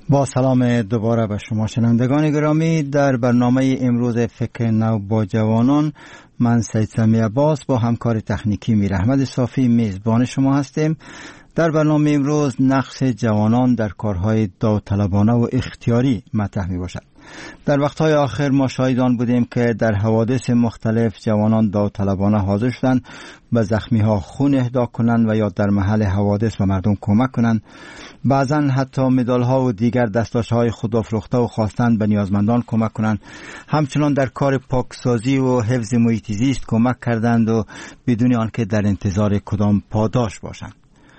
با سلام دوباره به شما شنوندگان گرامی. در برنامه امروز فکر نو با جوانان من سید سمی عباس با همکار تکنیکی میر احمد صافی میزبان شما هستیم. در برنامه امروز نقش جوانان در کارهای داوطلبانه و اختیاری مطرح می باشد. در وقتهای آخر ما شاهد آن بودیم که در حوادث مختلف جوانان داوطلبانه حاضر شدند به زخمی ها خون اهدا کنند و یا در محل حوادث به مردم کمک کنند. بعضا حتی مدال ها و دیگر دستاش های خودافروخته و خواستند به نیازمندان کمک کنند. همچنان در کار پاکسازی و حفظ محیط زیست کمک کردند و بدون آنکه در انتظار کدام پاداش باشند.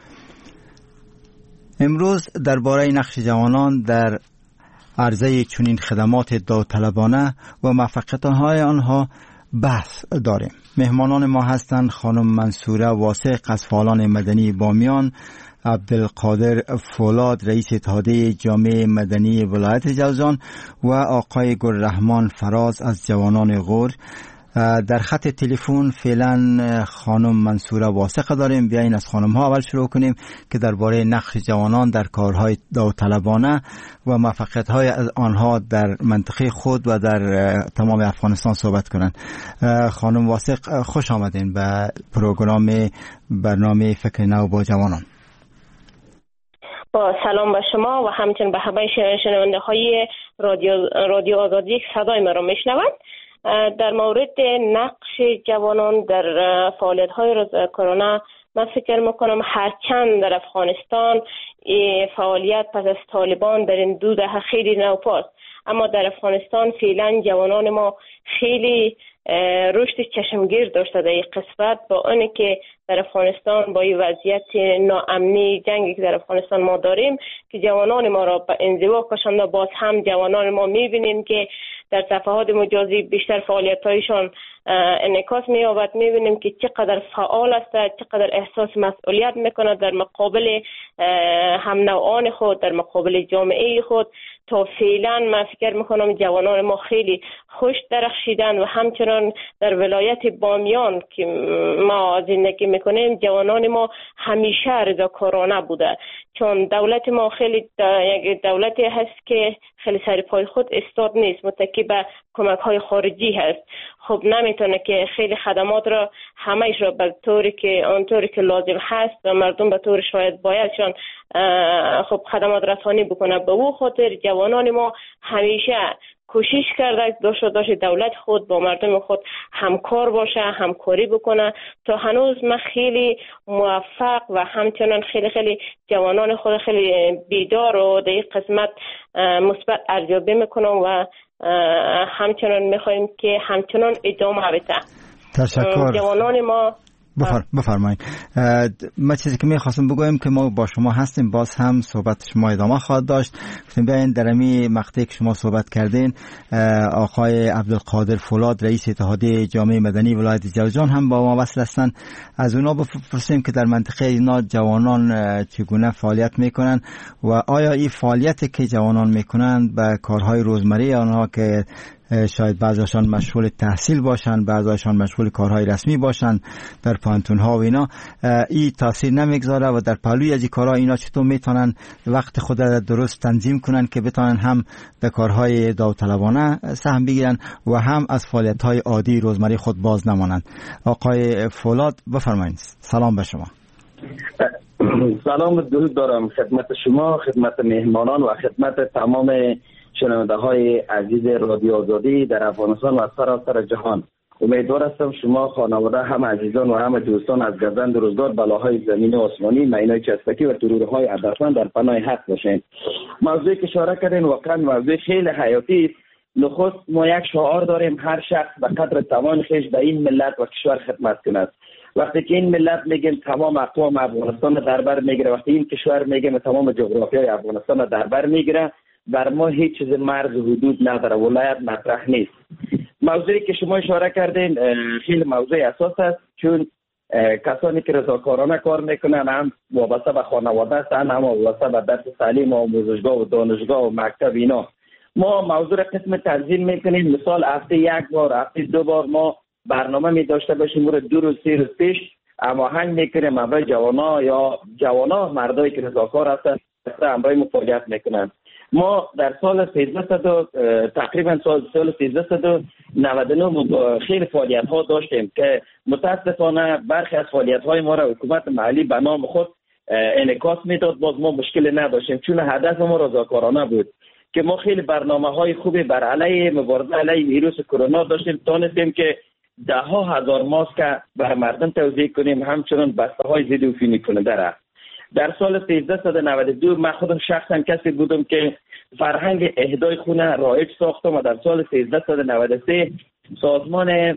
امروز درباره نقش جوانان در عرضه چنین خدمات داوطلبانه و موفقیت‌های آنها بحث داریم. مهمانان ما هستند خانم منصوره واثق از فعالان مدنی بامیان، عبدالقادر فولاد رئیس اتحادیه جامعه مدنی ولایت جوزجان و آقای گلرحمان فراز از جوانان غور. در خط تلفن فعلا خانم منصوره واثق داریم. بیاین از خانم ها اول شروع کنیم که درباره نقش جوانان در کارهای داوطلبانه و موفقیت های آنها در منطقه خود و در تمام افغانستان صحبت کنند. خانم واثق خوش آمدین به برنامه فکر نو با جوانان. با سلام به شما و همچنین به همه شنونده های رادیو آزادی که صدای ما را میشنوند. در مورد نقش جوانان در فعالیت های روز کرونا من فکر میکنم هرچند در افغانستان فعالیت پس از طالبان در این 2 دهه خیلی نوپاست، اما در افغانستان فعلا جوانان ما خیلی رشد چشمگیر داشته در این قسمت، با آنی که در افغانستان با این وضعیت ناامنی جنگی که در افغانستان ما داریم که جوانان ما را به انزوا کشانده، باز هم جوانان ما میبینیم که در صفحات مجازی بیشتر فعالیت‌هایشان انعکاس می‌یابد. می‌بینیم که چقدر فعال است، چقدر احساس مسئولیت می‌کند در مقابل هم نوعان خود، در مقابل جامعه خود. تا فعلا من فکر می‌کنم جوانان ما خیلی خوش درخشیدن و همچنان در ولایت بامیان که ما زندگی می‌کنیم جوانان ما همیشه رضاکارانه بوده، چون دولت ما خیلی یک دولتی هست که خیلی سر پای خود استاد نیست، متکی به کمک‌های خارجی هست. خب نمیتونه که خیلی خدمات را همه‌اش را به طوری که آنطوری که لازم هست و مردم به طور شاید بایدشان خب خدمات رسانی بکنه. به او خاطر جوانان ما همیشه کوشش کرده داشت دولت خود با مردم خود همکار باشه، همکاری بکنه. تا هنوز من خیلی موفق و همچنان خیلی جوانان خود خیلی بیدار و در این قسمت مثبت ارزیابی میکنم و همچنان میخوایم که همچنان ادامه بده. تشکر. جوانان ما بفرمایید. من چیزی که میخواستم بگویم که ما با شما هستیم، باز هم صحبت شما ادامه خواهد داشت. گفتیم بیاین در امی مقطعی که شما صحبت کردین آقای عبدالقادر فولاد رئیس اتحادیه جامعه مدنی ولایت جوزجان هم با ما وصل هستند. از اونا بپرسیم که در منطقه اینا جوانان چگونه فعالیت میکنن و آیا این فعالیتی که جوانان میکنن به کارهای روزمره آنها که شاید بعضیشان مشغول تحصیل باشن، بعضیشان مشغول کارهای رسمی باشن در پانتون‌ها و اینا، این تاثیر نمیگذاره و در پهلوی از این کارها اینا چطور میتونن وقت خود را درست تنظیم کنن که بتونن هم در کارهای داوطلبانه سهم بگیرن و هم از فعالیت‌های عادی روزمره خود باز نمانند. آقای فولاد بفرمایید. سلام به شما. سلام درود دارم خدمت شما، خدمت مهمانان و خدمت تمام شنونده های عزیز رادیو آزادی در افغانستان و سراسر جهان. امیدوار هستم شما خانواده هم عزیزان و هم دوستان از گزند روزگار بلاهای زمین و آسمانی، معینای چسبکی و ترورهای هدفمند در پناه حق باشین. موضوعی که اشاره کردین واقعا موضوع خیلی حیاتی است. نخست ما یک شعار داریم، هر شخص به قدر توان خویش به این ملت و کشور خدمت کند. وقتی که این ملت میگیم تمام اقوام افغانستان در بر میگیره، وقتی این کشور میگیم تمام جغرافیای افغانستان در بر میگیره، بر ما هیچ چیز مرز و حدود نداره، ولایت مطرح نیست. موضوعی که شما اشاره کردین خیلی موضوع اساس است، چون کسانی که رضاکارانه کار میکنن هم وابسته به خانواده هستند، هم وابسته به درس تعلیم و آموزشگاه و دانشگاه و مکتب اینا. ما موضوع را قسم تنظیم میکنیم، مثال هفته 1 بار، هفته 2 بار ما برنامه می داشته باشیم، مورد 2 روز 3 روز پیش هماهنگ میکنیم برای جوانا یا جوانا مردایی که رضاکار هستن همراه فعالیت میکنن. ما در سال 1300 تقریبا سال 1399 خیلی فعالیت ها داشتیم که متاسفانه برخی از فعالیت های ما را حکومت محلی به نام خود انعکاس میداد. باز ما مشکل نداشتیم چون هدف ما رضاکارانه بود که ما خیلی برنامه‌های خوبی بر علیه مبارزه علیه ویروس کرونا داشتیم. تونستیم که ده ها هزار ماسک بر مردم توزیع کنیم، همچنین بسته‌های ضد عفونی کننده را. در سال 1392 من خودم شخصا کسی بودم که فرهنگ اهدای خونه رایج ساختم و در سال 1393 سازمان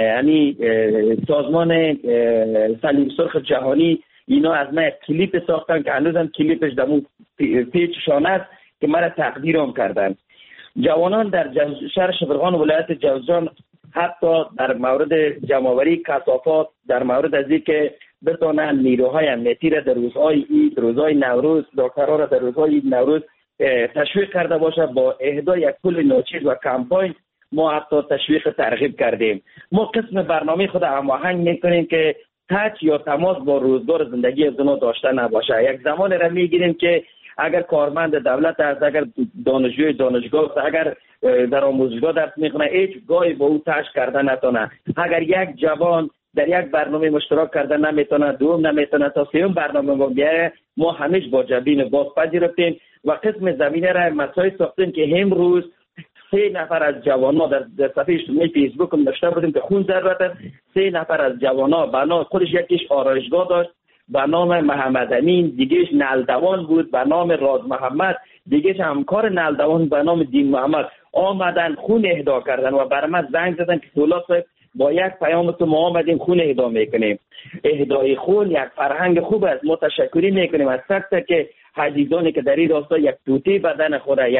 صلیب سرخ جهانی اینا از من کلیپ ساختن که هنوزم کلیپش دمو پیچشان است که مرا تقدیرم کردن. جوانان در شهر شبرغان ولایت جوزجان حتی در مورد جمع‌آوری کثافات، در مورد از اینکه بتونن نیروهای امنیتی را در روزهای عید، روزهای نوروز، دکترها را در روزهای عید نوروز تشویق کرده باشه. با اهدای یک پول ناچیز و کمپاین ما حتی تشویق ترغیب کردیم. ما قسم برنامه خود هماهنگ میکنیم که تچ یا تماس با روزگار زندگی از اونا داشته نباشه. یک زمان را میگیریم که اگر کارمند دولت است، اگر دانشجوی دانشگاه است، اگر در آموزشگاه درس میخونه، هیچ گاهی با او تش کردن نتونه. اگر یک جوان در یک برنامه مشترک کردن نمیتونه، دوم نمیتونه، تا سوم برنامه ما بیاره، ما همیشه با جبین باز پذیرفتیم و قسم زمینه را مسائل ساختیم که امروز 3 نفر از جوانا در صفحه اجتماعی فیسبوک هم نوشته بودیم که خون ضرورت است. 3 نفر از جوانا بنا خودش یکیش آرایشگاه داشت به نام محمد امین، دیگهش نلدوان بود به نام راز محمد، دیگهش همکار نلدوان به نام دین محمد، آمدن خون اهدا کردن و برای من زنگ زدن که دولت صاحب با یک پیام تو ما آمدیم خون اهدا میکنیم. اهدای خون یک فرهنگ خوب است. ما تشکری میکنیم از تک که عزیزانی که در این راستا یک توتی بدن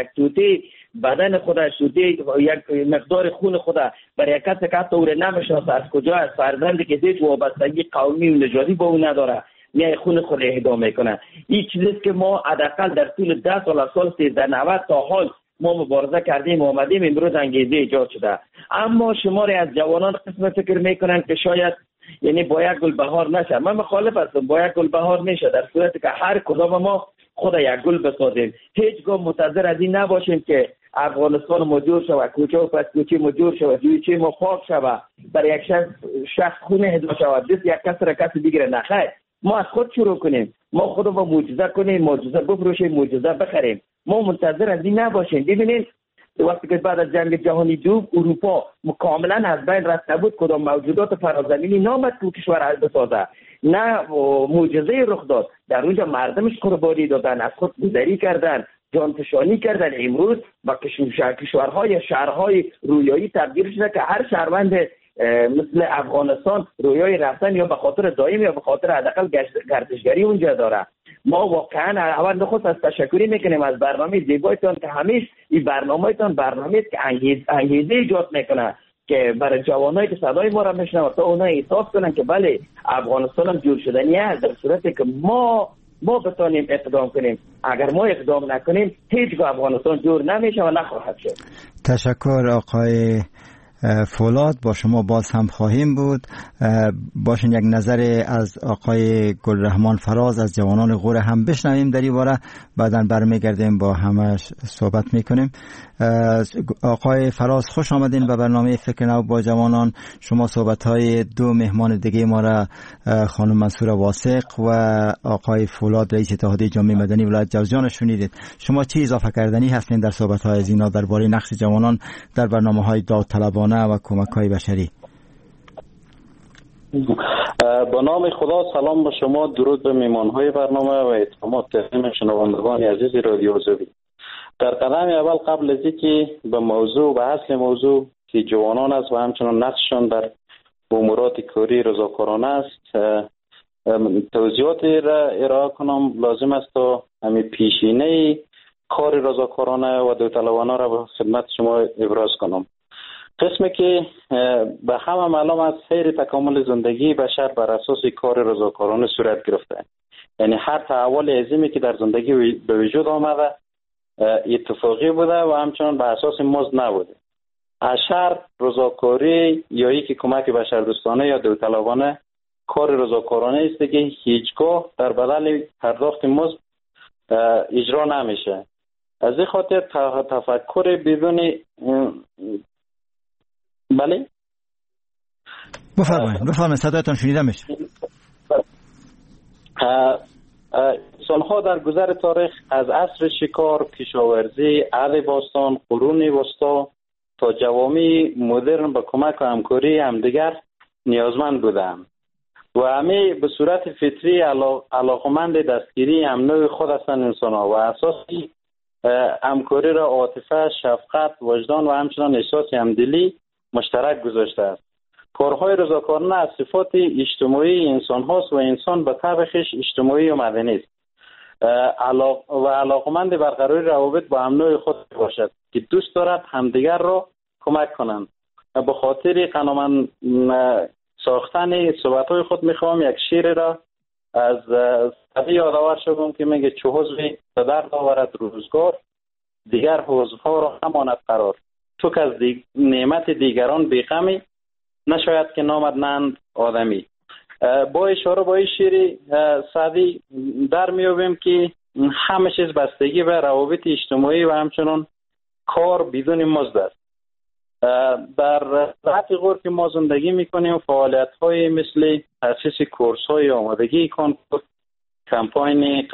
خود شده، یک مقدار خون خود برای کسی که حتی او را نمیشناسه، از کجا از فرزندی که هیچ وابستگی قومی و نژادی با او نداره، میای خون خود اهدا میکنه. این چیزی که ما حداقل در طول 10 سال از سال 1390 تا حال ما مبارزه کردیم و آمدیم، امروز انگیزه ایجاد شده. اما شماری از جوانان قسم فکر میکنن که شاید با یک گل بهار نشه. من مخالف هستم، با یک گل بهار میشه در صورتی که هر کدام ما خود یک گل بسازیم. هیچگاه منتظر از این نباشیم که افغانستان موجود شود، کوچه و پس کوچه موجود شود، جویچه ما پاک شود، برای یک شخص خونه اهدا شود، دست یک کس را کسی بگیره. نخیر، ما از خود شروع کنیم، ما خود با معجزه کنیم، معجزه بفروشیم، معجزه بخریم. ما منتظر از این نباشیم. ببینید وقتی که بعد از جنگ جهانی دوم اروپا کاملا از بین رفته بود، کدام موجودات فرازمینی نامد که کشور از بسازه، نه معجزه رخ داد. در اونجا مردمش قربانی دادن، از خود گذری کردن، جانفشانی کردن. امروز با کشورهای شهرهای رویایی تبدیل شده که هر شهروند مثل افغانستان رویای رفتن یا به خاطر دائم یا به خاطر حداقل گردشگری اونجا داره. ما واقعا اول خود از تشکری میکنیم از برنامه زیبایتان که همیشه این برنامه‌تان برنامه است که انگیزه ایجاد میکنه که برای جوانایی که صدای ما را میشنون تا اونها احساس کنن که بله افغانستان هم جور شدنی است، در صورتی که ما بتونیم اقدام کنیم. اگر ما اقدام نکنیم هیچگاه افغانستان جور نمیشه و نخواهد شد. تشکر آقای فولاد. با شما باز هم خواهیم بود. باشین یک نظر از آقای گلرحمان فراز از جوانان غوره هم بشنویم در این باره، بعداً برمیگردیم با همش صحبت میکنیم. آقای فراز خوش آمدین به برنامه فکر نو با جوانان. شما صحبت‌های 2 مهمان دیگه ما را خانم منصور واثق و آقای فولاد رئیس اتحادیه جامعه مدنی ولایت جوزجان شنیدید. شما چی اضافه کردنی هستین در صحبت‌های از اینا درباره نقش جوانان در برنامه‌های داوطلبانه و کمک‌های بشری؟ با نام خدا سلام به شما، درود به میهمان‌های برنامه و احترامات تقدیم شنوندگان عزیز رادیو آزادی. در قدم اول قبل از اینکه به موضوع و اصل موضوع که جوانان است و همچنان نقششان در امورات کاری رضاکارانه است توضیحات را ارائه کنم، لازم است تا همین پیشینه کار رضاکارانه و داوطلبانه را به خدمت شما ابراز کنم. قسمی که به همه معلوم است سیر تکامل زندگی بشر بر اساس کار رضاکارانه صورت گرفته. یعنی هر تحول عظیمی که در زندگی به وجود آمده اتفاقی بوده و همچنان به اساس مزد نبوده. اشر رضاکاری یا یکی کمک بشردوستانه یا داوطلبانه کار رضاکارانه است که هیچگاه در بدل پرداخت مزد اجرا نمیشه. از این خاطر تفکر بدون بله بفرمایید صدایتان شنیده میشه. انسان‌ها در گذر تاریخ از عصر شکار، کشاورزی، عهد باستان، قرون وسطا تا جوامع مدرن به کمک و همکاری همدیگر نیازمند بودند و همه به صورت فطری علاقمند دستگیری امنوی خود هستند. انسان‌ها و اساسی همکاری را عاطفه، شفقت، وجدان و همچنان احساس همدلی مشترک گذاشته است. کارهای رضاکارانه از صفات اجتماعی انسان هاست و انسان به طبع خویش اجتماعی و مدنی است و علاقمند برقراری روابط با همنوع خود باشد که دوست دارد همدیگر را کمک کنند. به خاطر قانون ساختن صحبت‌های خود میخوام یک شعر را از سعدی یادآور شدم که میگه چه حزبی به درد آورد روزگار، دیگر حزب‌ها را هماند قرار. تو که از نعمت دیگران بی‌غمی، نشاید که نامدنند آدمی. با اشاره با این شعر سعدی در میابیم که همه چیز بستگی به روابط اجتماعی و همچنان کار بدون مزد است. در سطح غور که ما زندگی میکنیم فعالیت‌های مثل تأسیس کورس‌های آمادگی کنکور، کمپاین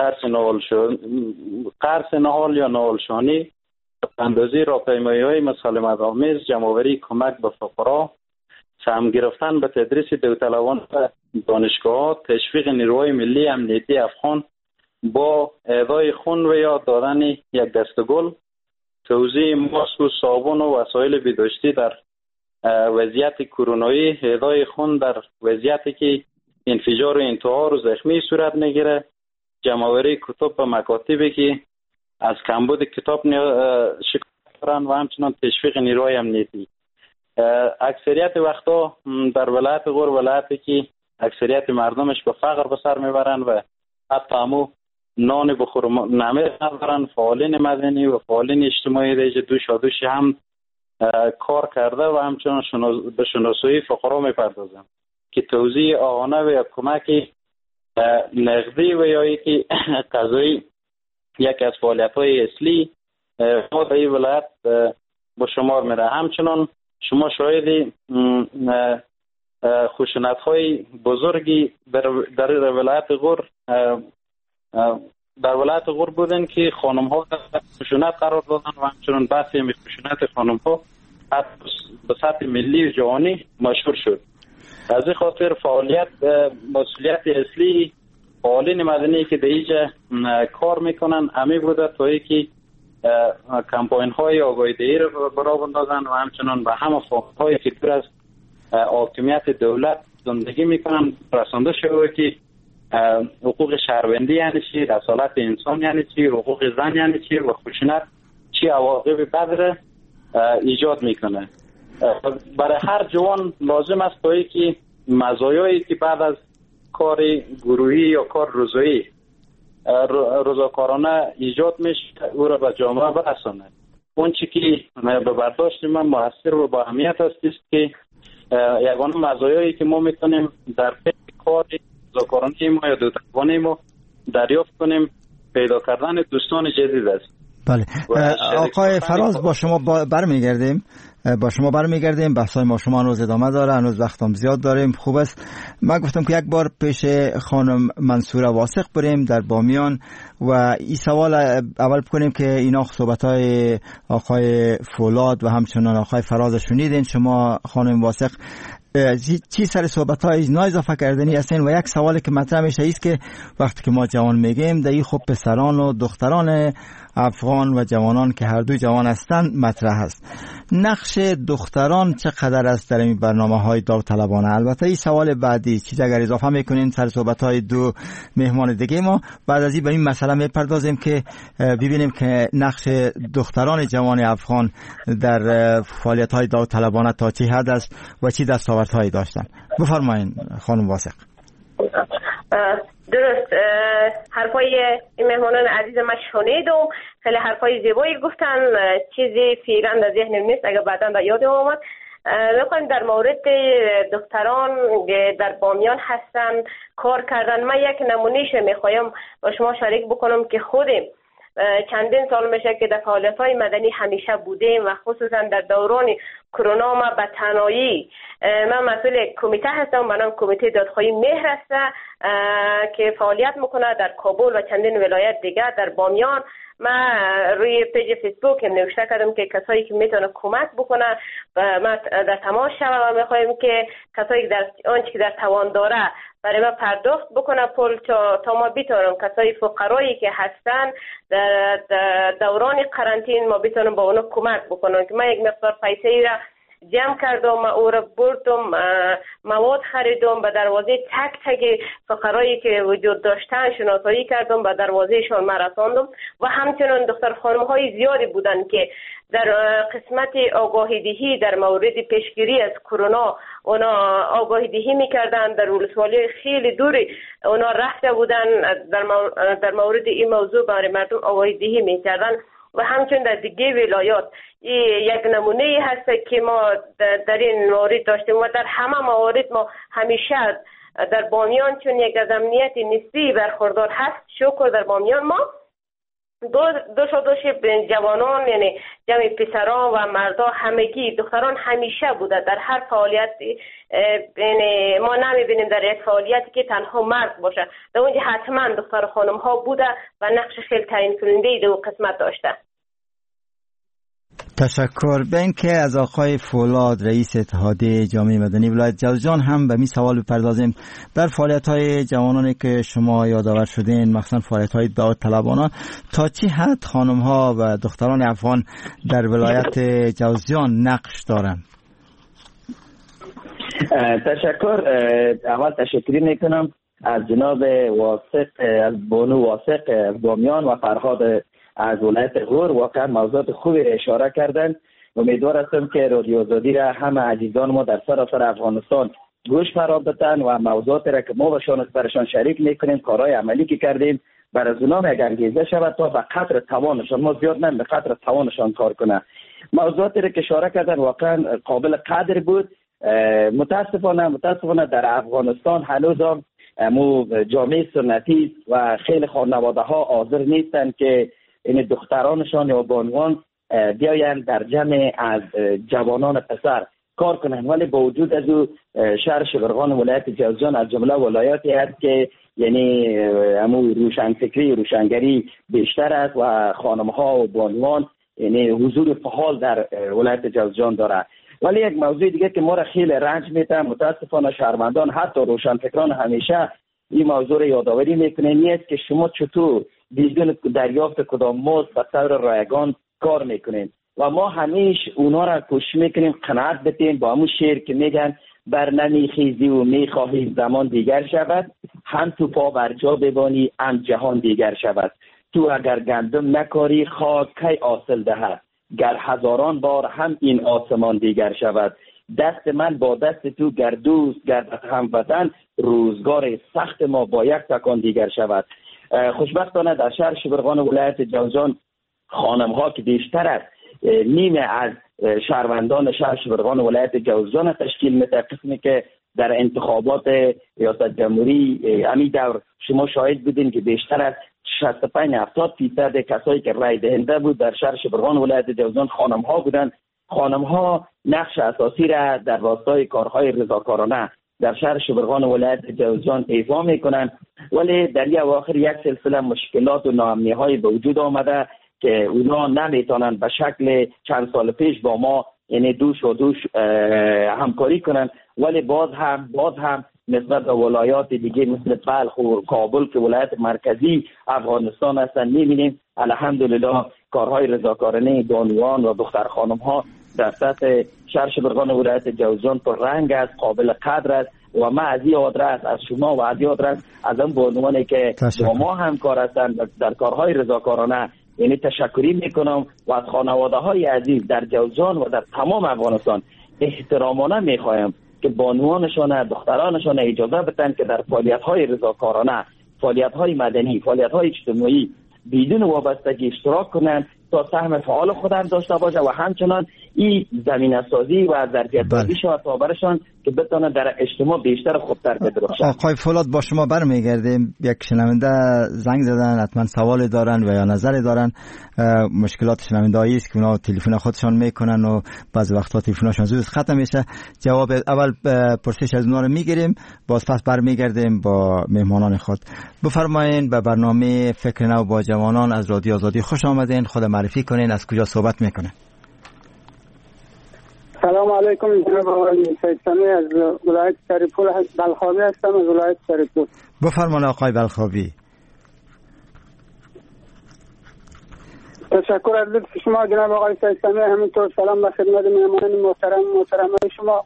قرص نهال یا نهالشانی، اندازی راهپیمایی‌های مسالمت‌آمیز، جمع‌آوری کمک به فقرا، سهم گرفتن به تدریس داوطلبان دانشگاه‌ها، تشویق نیروهای ملی امنیتی افغان با اهدای خون و یا دادن یک دسته گل، توزیع ماسک و صابون و وسایل بهداشتی در وضعیت کرونایی، اهدای خون در وضعیتی که انفجار و انتحار و زخمی صورت میگیره، جمع‌آوری کتاب به مکاتبی که از کمبود کتاب شکایت دارند و همچنان تشویق نیروهای امنیتی. اکثریت وقتا در ولایت غور ولایتی که اکثریت مردمش به فقر به سر میبرند و حتی همو نان بخور ندارن، فعالین مدنی و فعالین اجتماعی دیگه دوش هم کار کرده و همچنان به شناسایی فقرا میپردازن که توزیع آهانه و یا کمک نقدی و یا یکی قضایی یک از فعالیت‌های اصلی ما در این ولایت با شمار میره. همچنان شما شاهد خشونت‌های بزرگی در ولایت غور بودن که خانم‌ها در خشونت قرار دادن و همچنان بحث خشونت خانم‌ها به سطح ملی و جهانی مشهور شد. از این خاطر فعالیت مسئولیت اصلی فعالین مدنی که در اینجا کار میکنن همه بوده تا اینکه کمپاین‌های آگاهی‌دهی رو برا بندازن و همچنان به همه فامیل‌هایی که دور از حاکمیت دولت زندگی میکنن رسانده شده که حقوق شهروندی یعنی چی، اصالت انسان یعنی چی، حقوق زن یعنی چی و خشونت چی عواقب بد ایجاد میکنه. برای هر جوان لازم است تا اینکه مزایایی که بعد از کار گروهی یا کار روزایی رضاکارانه ایجاد میشه او را به جامعه برسانه. اون چی که به برداشت من موثر و با اهمیت است که یگانه مزایایی که ما میتونیم در کار رضاکارانه ما یا دولتوانه ما دریافت کنیم پیدا کردن دوستان جدید است. بله آقای فراز با شما برمیگردیم. بحثای ما شما هنوز ادامه داره، هنوز وقتم زیاد داریم. خوب است من گفتم که یک بار پیش خانم منصوره واثق بریم در بامیان و این سوال اول بکنیم که اینا صحبت‌های آقای فولاد و همچنان آقای فراز شنیدین. شما خانم واثق چی سر صحبت‌های اینا اضافه کردنی هستین؟ و یک سوالی که مطرح میشه است که وقتی که ما جوان میگیم در این خب پسران و دختران افغان و جوانان که هر دو جوان هستند مطرح است. نقش دختران چقدر است در این برنامه‌های داوطلبانه؟ البته این سوال بعدی چیز اگر اضافه میکنین سر صحبت‌های دو مهمان دیگه ما بعد از این به این مسئله میپردازیم که ببینیم که نقش دختران جوان افغان در فعالیت‌های داوطلبانه تا چه حد است و چه دستاوردهایی داشتن. بفرمایید خانم واثق. درست، حرفای این مهمانان عزیز ما شنیدم، خیلی حرفای زیبایی گفتن، چیزی فعلا در ذهنم نیست اگر بعدا در یادم آمد. میخوایم در مورد دختران در بامیان هستن کار کردن. من یک نمونهش میخوایم با شما شریک بکنم که خودم چندین سال میشه که در فعالیت‌های مدنی همیشه بودیم و خصوصا در دوران کرونا ما به تنهایی من مسئول کمیته هستم. من کمیته دادخواهی مهر است که فعالیت میکنه در کابل و چندین ولایت دیگر. در بامیان من روی پیج فیسبوک نوشته کردم که کسایی که میتونه کمک بکنه ما در تماس شوم و میخوایم که کسایی که در آنچه که در توان داره برای ما پرداخت بکنه پول تا ما بتونم کسایی فقرایی که هستن در دوران قرنطینه ما بتونم با اونا کمک بکنم. که من یک مقدار پیسه را جمع کردم، او را بردم مواد خریدم، به دروازه تک تک فقرایی که وجود داشتن شناسایی کردم، به دروازهشان من رساندم. و همچنین دختر خانم های زیادی بودن که در قسمت آگاهی دهی در مورد پیشگیری از کرونا اونا آگاهی دهی میکردن، در ولسوالی خیلی دوری اونا رفته بودن در مورد این موضوع برای مردم آگاهی دهی میکردن. و همچنین در دیگه ولایات یک نمونه هست که ما در این مورد داشتیم و در همه موارد ما همیشه در بامیان چون یک از امنیت نسبی برخوردار هست شکر در بامیان ما دوش جوانان یعنی جمع پسران و مردا همگی دختران همیشه بوده در هر فعالیت. یعنی ما نمیبینیم در یک فعالیتی که تنها مرد باشه، در اونجا حتما دختر خانم ها بوده و نقش خیلی تعیین کننده در اون قسمت داشته. تشکر. به این که از آقای فولاد رئیس اتحادیه جامعه مدنی ولایت جوزجان هم به می سوال بپردازیم. در فعالیت‌های جوانانی که شما یادآور شدین مخصوصا فعالیت‌های داوطلبانه تا چه حد خانم‌ها و دختران افغان در ولایت جوزجان نقش دارند؟ تشکر. اول تشکری میکنم از جناب واثق از بانو واثق از بامیان و فرهاد از ولایت غور. واقعا موضوعات خوبی اشاره کردند. امیدوار هستم که رادیو آزادی را همه عزیزان ما در سراسر افغانستان گوش فرا بدن و موضوعات را که ما برشان شریک میکنیم کارهای عملی که کردیم برای اونا یک انگیزه شود تا به قدر توانشان، ما زیاد نه، به قدر توانشان کار کنه. موضوعاتی را که اشاره کردن واقعا قابل قدر بود. متاسفانه در افغانستان هنوز هم جامعه سنتی و خیلی خانواده ها حاضر نیستند که این دخترانشان یا بانوان بیاین در جمع از جوانان پسر کار کنند. ولی با وجود از او شهر شبرغان ولایت جوزجان از جمله ولایاتی است که یعنی همون روشنفکری روشنگری بیشتر است و خانم ها و بانوان یعنی حضور فعال در ولایت جوزجان داره. ولی یک موضوع دیگه که ما را خیلی رنج میده، متاسفانه شهروندان حتی روشنفکران همیشه این موضوع را یادآوری میکنه، نیست که شما چطور بدون دریافت کدام مزد به طور رایگان کار میکنین و ما همیشه اونا را کوشش میکنیم قناعت بدیم با همون شعر که میگن بر نمیخیزی و میخواهی زمان دیگر شود، هم تو پا بر جا ببانی هم جهان دیگر شود. تو اگر گندم نکاری خاک کی حاصل دهد، گر هزاران بار هم این آسمان دیگر شود. دست من با دست تو گر دوست گردد هموطن، روزگار سخت ما با یک تکان دیگر شود. خوشبختانه در شهر شبرغان ولایت جوزجان خانم ها که بیشتر از نیمه از شهروندان شهر شبرغان ولایت جوزجان تشکیل میده، قسمی که در انتخابات ریاست جمهوری همین دور شما شاهد بودین که بیشتر از 65-70% کسایی که رای دهنده بود در شهر شبرغان ولایت جوزجان خانم ها بودن. خانم ها نقش اساسی را در راستای کارهای رضاکارانه در شهر شبرغان ولایت جوزجان ایفا میکنن. ولی در یک اواخر یک سلسله مشکلات و ناامنی‌های به وجود آمده که اونا نمیتونن به شکل چند سال پیش با ما یعنی دوش و دوش همکاری کنن. ولی باز هم نسبت به ولایات دیگه مثل بلخ و کابل که ولایت مرکزی افغانستان هستن میبینیم الحمدلله کارهای رضاکارانه بانوان و دختر خانم ها در سطح شهر شبرغان ولایت جوزجان پر رنگ است، قابل قدر است و من از این آدرس از شما و از این آدرس از اون بانوانی که با ما همکار هستند در کارهای رضاکارانه یعنی تشکری میکنم و از خانواده های عزیز در جوزجان و در تمام افغانستان احترامانه میخوایم که بانوانشان دخترانشان اجازه بدن که در فعالیت های رضاکارانه، فعالیت های مدنی، فعالیت های اجتماعی بدون وابستگی اشتراک کنند تا سهم فعال خودم داشته باشه و همچنان این زمینه سازی و ظرفیت سازی تا برشان که بتونه در اجتماع بیشتر خوبتر بدرخشن. آقای فولاد با شما برمیگردیم. یک شنونده زنگ زدن، حتما سوال دارن و یا نظری دارن. مشکلات شنونده‌ای است که اونا تلفن خودشان میکنن و بعضی وقتا تلفنشون زود ختم میشه. جواب اول پرسش از اونا رو میگیریم، باز پس برمیگردیم با مهمانان خود. بفرمایید به برنامه فکر نو با جوانان از رادیو آزادی خوش آمدین. خود معرفی کنین، از کجا صحبت میکنه؟ سلام علیکم، جناب آقای سید سمی از ولایت سرپول بلخابی هستم، از ولایت سرپول. بفرمایید آقای بلخابی. تشکر از لطف شما جناب آقای سید سمی. همینطور سلام به خدمت مهمانان محترمه شما.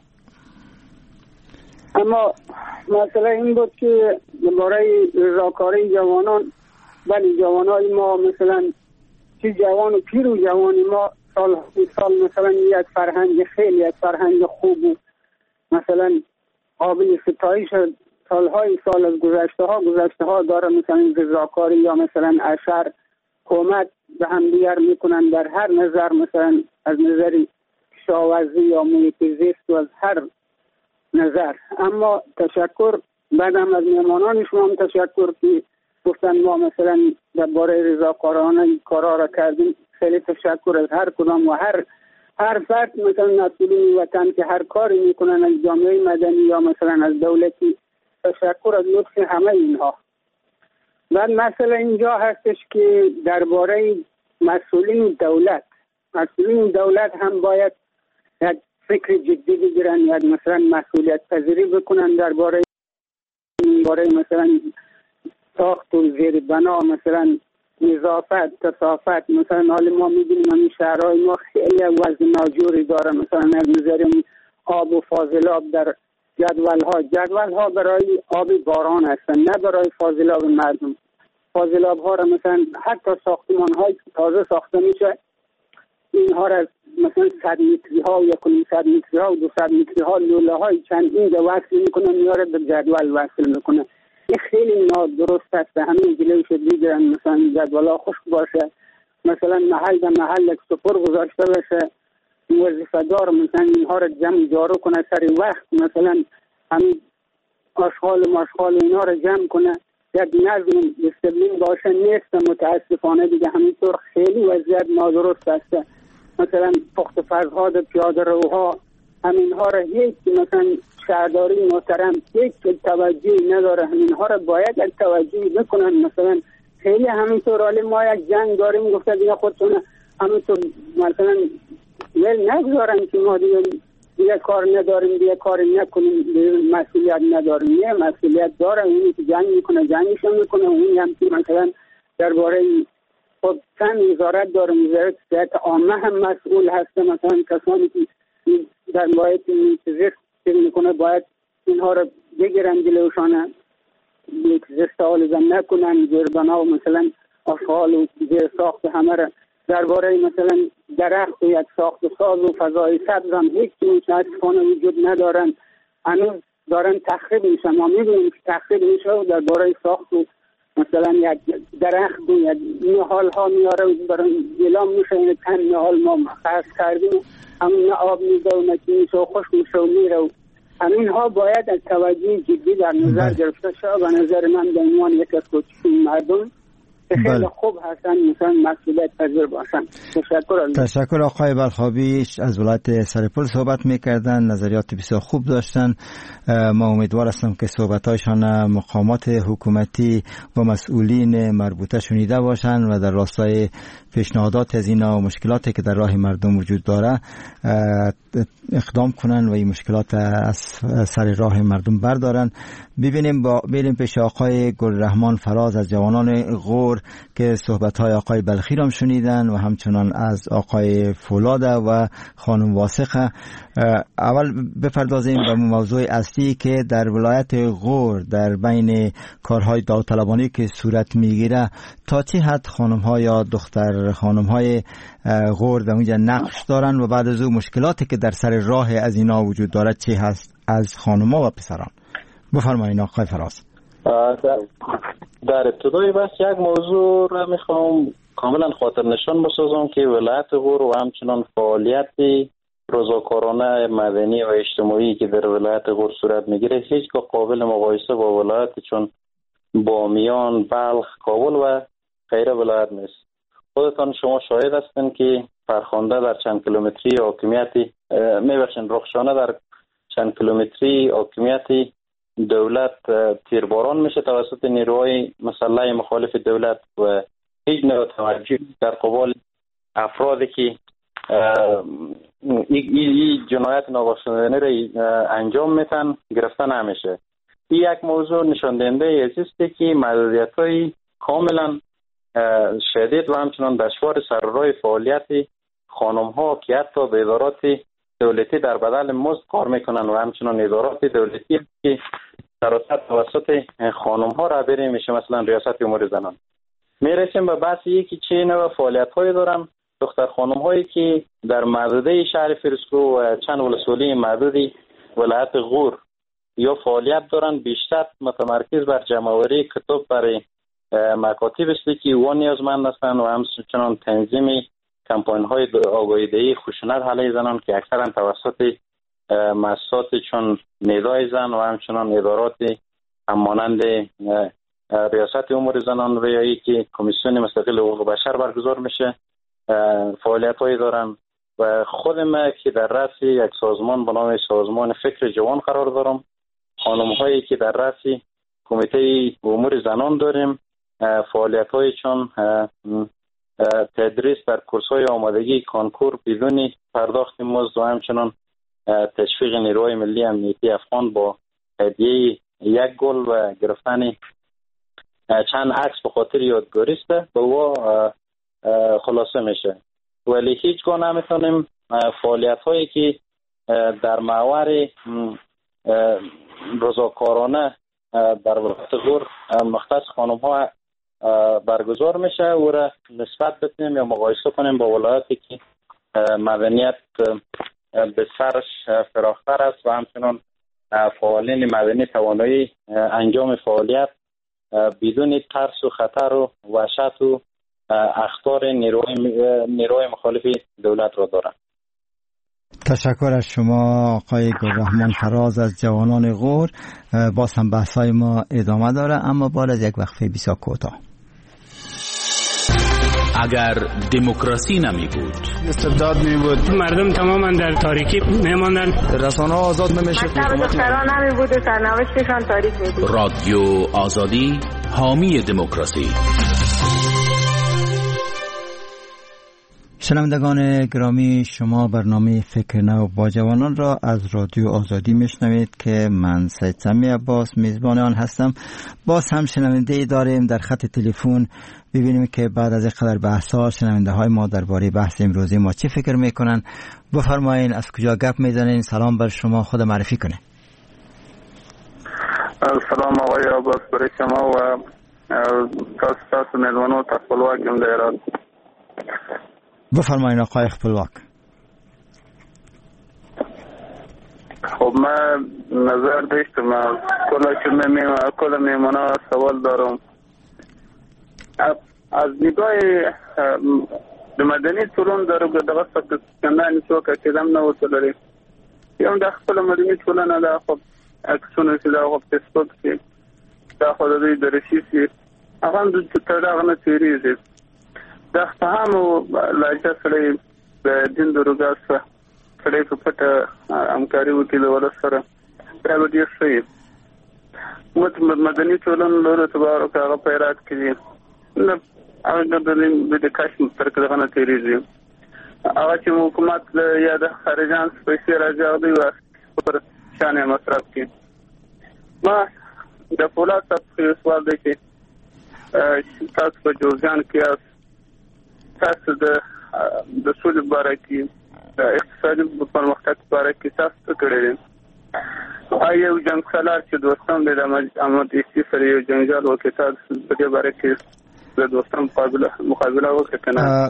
اما مسئله این بود که برای رضاکاری جوانان، ولی جوانای ما مثلا چه جوان و پیر و جوان ما سال مثلا یک فرهنگ خیلی یک فرهنگ خوب و مثلا قابل ستایش سالهای سال از گذشته ها داره، مثلا رضاکاری یا مثلا اشر کمک به هم دیگر میکنن در هر نظر، مثلا از نظر کشاورزی یا محیط زیست و از هر نظر. اما تشکر بعدم از مهمانان شما هم تشکر که گفتن ما مثلا درباره رضاکارانه کارا را کردیم. خیلی تشکر از هر کدام و هر فرد مثلا مسئولین وطن که هر کاری میکنن، از جامعه مدنی یا مثلا از دولتی. تشکر از لطف همه اینها. بعد مسئله اینجا هستش که درباره مسئولین دولت هم باید یک فکر جدی بگیرن، یک مثلا مسئولیت پذیری بکنن درباره مثلا ساخت و زیر بنا، مثلا نظافت، کثافت. مثلا حال ما می‌بینیم همین شهرهای ما خیلی وضع ناجوری داره، مثلا از نظر آب و فاضلاب در جدول‌ها برای آب باران هستن، نه برای فاضلاب مردم. فاضلاب‌ها را مثلا حتی ساختمان‌های که تازه ساخته میشه اینها را مثلا 100 متری‌ها و 100 متری‌ها و 200 متری‌ها لوله‌های چند اینجا وصل میکنه، میاره به جدول وصل میکنه. این خیلی نادرست است. همین جلویش بگیرن، مثلا جدول‌ها خشک باشه، مثلا محل به محل یک سپر گذاشته بشه، وظیفه‌دار مثلا اینها را جمع جارو کنه سر وقت، مثلا همین آشغال اینها را جمع کنه، یک نظم دیسپلین باشه. نیست متاسفانه دیگه. همینطور خیلی وضعیت نادرست است. مثلا پخت فرزها در پیاده روها همینها را هیچ مثلا شهرداری محترم هیچ توجهی نداره. همینها را باید یک توجهی بکنن. مثلا خیلی همینطور حالی ما یک جنگ داریم، گفته دیگه خودتون همینطور مثلا ول نگذارن که ما دیگه کار نداریم، دیگه کاری نکنیم، مسئولیت نداریم. نه، مسئولیت داره. اونی که جنگ میکنه جنگش میکنه، اونی هم که مثلا درباره خب چند وزارت داره، وزارت صحت عامه هم مسئول هست. مثلا کسانی که در باید زیست میکنه باید اینها رو بگیرن جلوشانه، زیست آلوده نکنن، زیربنا و مثلا آشغال و زیر ساخت همه را درباره مثلا درخت و یک ساخت ساز و فضای سبز هم هیچ متاسفانه وجود ندارن. هنوز دارن تخریب میشن. ما میبینیم که تخریب میشه و درباره ساخت و مثلا یک درخت و یک نهال ها میاره و برای اعلام میشه این تن نهال ما خرس کردیم، همون آب میده و نتیمیشه و خوش میشه و میره و همین ها باید از توجه جدی در نظر گرفته شد. و نظر من به عنوان یک از کوچکین مردم خیلی خوب هستن مثلا مسئولیت پذیر باشن. تشکر آقای بلخابی از ولایت سرپول صحبت میکردن، نظریات بسیار خوب داشتن. ما امیدوار هستم که صحبتایشان مقامات حکومتی و مسئولین مربوطه شنیده باشن و در راستای پیشنهادات از اینا و مشکلاتی که در راه مردم وجود داره اقدام کنن و این مشکلات از سر راه مردم بردارن. بریم پیش آقای گلرحمان فراز از جوانان غور که صحبت‌های آقای بلخی را شنیدن و همچنان از آقای فولاد و خانم واسقه. اول بپردازیم به موضوع اصلی که در ولایت غور در بین کارهای داوطلبانه که صورت میگیره تا چه حد خانم‌ها یا دختر خانم‌های غور در اونجا نقش دارن و بعد از اون مشکلاتی که در سر راه از اینا وجود داره چه هست از خانم‌ها و پسران. بفرمایید آقای فراز. در ابتدای بس یک موضوع را میخوام کاملا خاطر نشان بسازم که ولایت غور و همچنان فعالیت رضاکارانه مدنی و اجتماعی که در ولایت غور صورت میگیره هیچگاه قابل مقایسه با ولایت چون بامیان، بلخ، کابل و غیره ولایت نیست. خودتان شما شاهد هستین که فرخنده در چند کیلومتری حاکمیتی رخشانه در چند کیلومتری حاکمیتی دولت تیرباران میشه توسط نیروهای مسلح مخالف دولت و هیچ نوع توجه در قبال افرادی که این جنایت نابخشودنی را انجام میتن گرفته نمیشه. این یک موضوع نشان دهنده است که محدودیت‌های کاملا شدید و همچنان دشوار سر راه فعالیت خانم‌ها که حتی به ادارات دولتی در بدل مزد کار میکنن و همچنان ادارات دولتی که سراسر توسط خانم‌ها رهبری میشه، مثلا ریاست امور زنان. میرسیم به بحث یکی چه نوع فعالیت‌هایی دارم دختر خانم‌هایی که در محدوده شهر فرسکو و چند ولسوالی محدودی ولایت غور یا فعالیت دارن، بیشتر متمرکز بر جمع‌آوری کتاب برای مکاتب است که او نیازمند هستند و همچنان تنظیم کمپاین‌های آگاهی‌دهی خشونت علیه زنان که اکثرا توسط مؤسسات چون ندای زن و همچنان ادارات همانند ریاست امور زنان و یا که کمیسیون مستقل حقوق بشر برگزار میشه فعالیت‌هایی دارم و خودم که در رأس یک سازمان به نام سازمان فکر جوان قرار دارم. خانم‌هایی که در رأس کمیته امور زنان داریم، فعالیت‌هایی چون تدریس در کورس‌های آمادگی کانکور بدون پرداخت مزد و همچنان تشویق نیروهای ملی امنیتی افغان با هدیه یک گل و گرفتن چند عکس به خاطر یادگاری است به او خلاصه میشه. ولی هیچگاه نمیتونیم فعالیت‌هایی که در محور رضاکارانه در ولایت غور مختص خانم‌ها برگزار میشه او را نسبت بدیم یا مقایسه کنیم با ولایتی که مدنیت به سرش فراختر است و همچنان فعالین مدنی توانایی انجام فعالیت بدون ترس و خطر و وحشت و اخطار نیروهای مخالف دولت را دارند. تشکر از شما آقای گلرحمان فراز از جوانان غور. باز هم بحثای ما ادامه داره اما بعد از یک وقفه بسیار کوتاه. اگر دموکراسی نمی بود، استبداد می بود، مردم تماما در تاریکی میماندن، رسانه ها آزاد نمیشه، دختران نمی بود و سرنوشتشان تاریک می بود. رادیو آزادی حامی دموکراسی. شنوندگان گرامی، شما برنامه فکر نو با جوانان را از رادیو آزادی میشنوید که من سید سمی عباس میزبان آن هستم. باز هم شنونده ای داریم در خط تلفن. ببینیم که بعد از اینقدر بحث‌ها شنونده های ما درباره بحث امروزی ما چی فکر میکنن. بفرمایین از کجا گپ میزنین؟ سلام بر شما، خود معرفی کنین. سلام آقای عباس برای شما و تاسو مهمانو خپلواک هم در ایران. بفرمایین آقای خپلواک. خب من نظر داشتم کل میمانا سوال دارم. از نگاه مدنی ټولنه دغه څه څنګه څوک کېدم نه وته لري یو د خپل مدني ټولنه د خپل اکسونه چې د فیسبوک کې دا خو د دې درشي هغه د تړاغ نه تیریږي د فهم لایته سره د دین دروګه سره په پټه همکاري وکړي د ولس سره دا به ډېر ښه وي. مدني ټولنه لپاره تبارک هغه پیرات کړي نه هغه د کشم تر کله نه تیریږي هغه چې حکومت یا د خارجان پیسې راځي او پر شان مصرف کوي. ما د فولاد تاسو سوال دی چې تاسو په جوزجان کې تاسو د سولې لپاره کې د اقتصادي پرمختګ لپاره کې تاسو څه کړی؟ آیا یو جنگ سالار چې دوستان د احمد ایسی سره یو جنجال وکړ تاسو په دې باره کې دوستان مقابله وکړه؟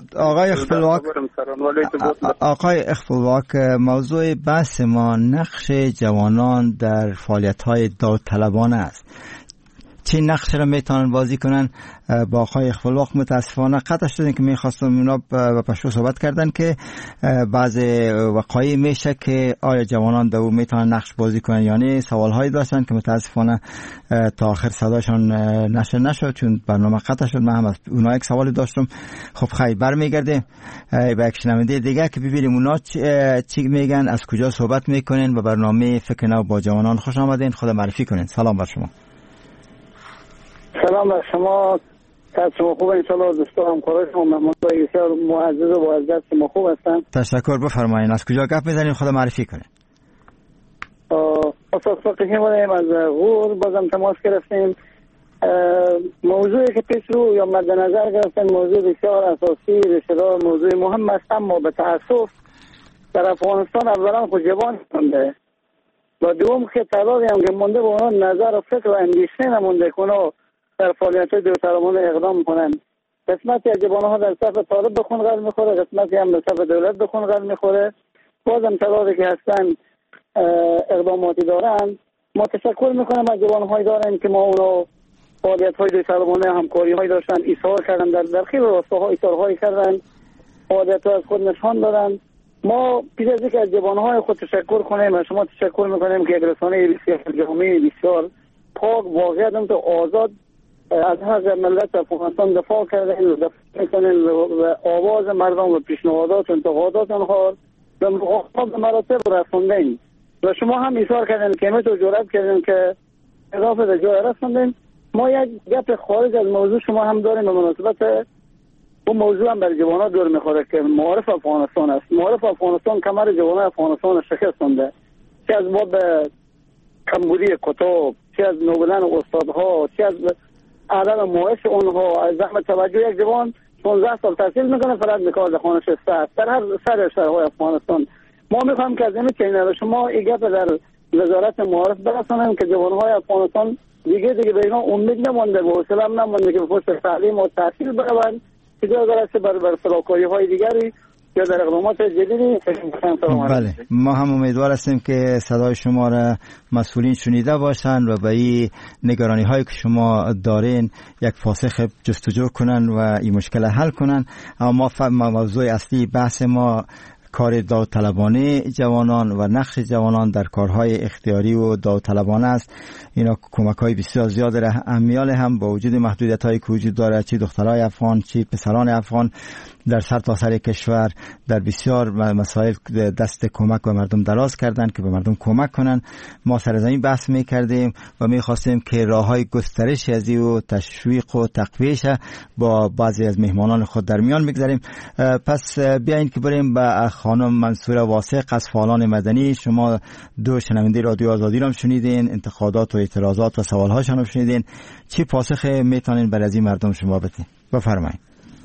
آقای اخفلواک، موضوع بحث ما نقش جوانان در فعالیت‌های داوطلبانه است. چه نقش را میتونن بازی کنن با آقای خپلواق. متاسفانه قطع شدن که میخواستم اونا با پشتو صحبت کردن که بعض وقایع میشه که آیا جوانان دو میتونن نقش بازی کنن یا نه. سوال هایی داشتن که متاسفانه تا آخر صداشون نشر نشد چون برنامه قطع شد. من هم از اونا یک سوالی داشتم. خب خیلی برمیگرده با یک شنونده دیگه که ببینیم اونا چی میگن، از کجا صحبت میکنین و برنامه فکر نو با جوانان خوش آمدین. خدا معرفی کنین. سلام بر شما. سلام بر شما. شما خوب انشالله دوستان همکارای شما مهمانای بسیار معزز و معزز شما خوب هستن. تشکر. بفرمایید از کجا گپ میزنین؟ خدا معرفی کنین. اساس فقیه بودیم از غور بازم تماس گرفتیم. موضوعی که پیش رو یا مد نظر گرفتن موضوع بسیار اساسی رشدار موضوع مهم است، اما به تاسف در افغانستان اولا خود جوان مونده و دوم که تعدادی هم که مونده با اون نظر و فکر و اندیشه نمونده که اونا در فعالیت‌های دولت‌مانده اقدام کنن. قسمتی از جوان‌ها در صف طالب به خون غل میخوره، قسمتی هم به صف دولت به خون غل میخوره. بازم تعدادی که هستن اقداماتی دارن. ما تشکر میکنم از جوان‌هایی دارن که ما اونا فعالیت‌های دولت‌مانده همکاری‌هایی داشتن، ایثار کردن در خیلی راستاها ایثارهایی کردن، فعالیت‌ها از خود نشان دادن. ما پیش از اینکه از جوان‌های خود تشکر کنیم و شما تشکر میکنیم که یک رسانه بسیار جامعه بسیار پاک واقعیت تو آزاد از حق ملت افغانستان دفاع کردن و دفاع میکنن و آواز مردم و پیشنهادات و انتقادات آنها به مقابل مراتب رسوندن و شما هم ایثار کردن که تو جرأت کردن که اضافه به جای رسوندن. ما یک گپ خارج از موضوع شما هم داریم به مناسبت اون موضوع هم برای جوانان دور میخوره که معارف افغانستان است. معارف افغانستان کمر جوانان افغانستان شکستنده، چه از باب کمبودی کتاب، چه از نوبلن استادها، چه از عدم معاش اونها، از زحمت توجه یک جوان 15 سال تحصیل میکنه فرض میکنه در خانه شسته در هر سر شهرهای افغانستان. ما میخوایم که از این چینل شما این گپ در وزارت معارف برسانیم که جوانهای افغانستان دیگه به اینا امید نمونده و حوصله نمونده که به پشت تعلیم و تحصیل بروند که جا درسته بر فراکاری های دیگری یا در اقدامات جدیدی. بله ما هم امیدوار هستیم که صدای شما را مسئولین شنیده باشند و به این نگرانی هایی که شما دارین یک پاسخ جستجو کنن و این مشکل حل کنن. اما موضوع اصلی بحث ما کار داوطلبانه جوانان و نقش جوانان در کارهای اختیاری و داوطلبانه است. اینا کمک‌های بسیار زیاد امیال هم با وجود محدودیت‌هایی که وجود داره، چی دخترای افغان چی پسران افغان در سرتاسر کشور در بسیار مسائل دست کمک به مردم دراز کردن که به مردم کمک کنن. ما سر زمین بحث می‌کردیم و می‌خواستیم که راه‌های گسترش از و تشویق و تقویت با بعضی از مهمانان خود در میان بگذاریم. پس بیاین که بریم به خانم منصوره واثق از فعالان مدنی. شما دو شنونده رادیو آزادی را شنیدین، انتقادات و اعتراضات و سوال‌هاشون رو شنیدین. چی پاسخ میتونین برای این مردم شما بدین؟ بفرمایید.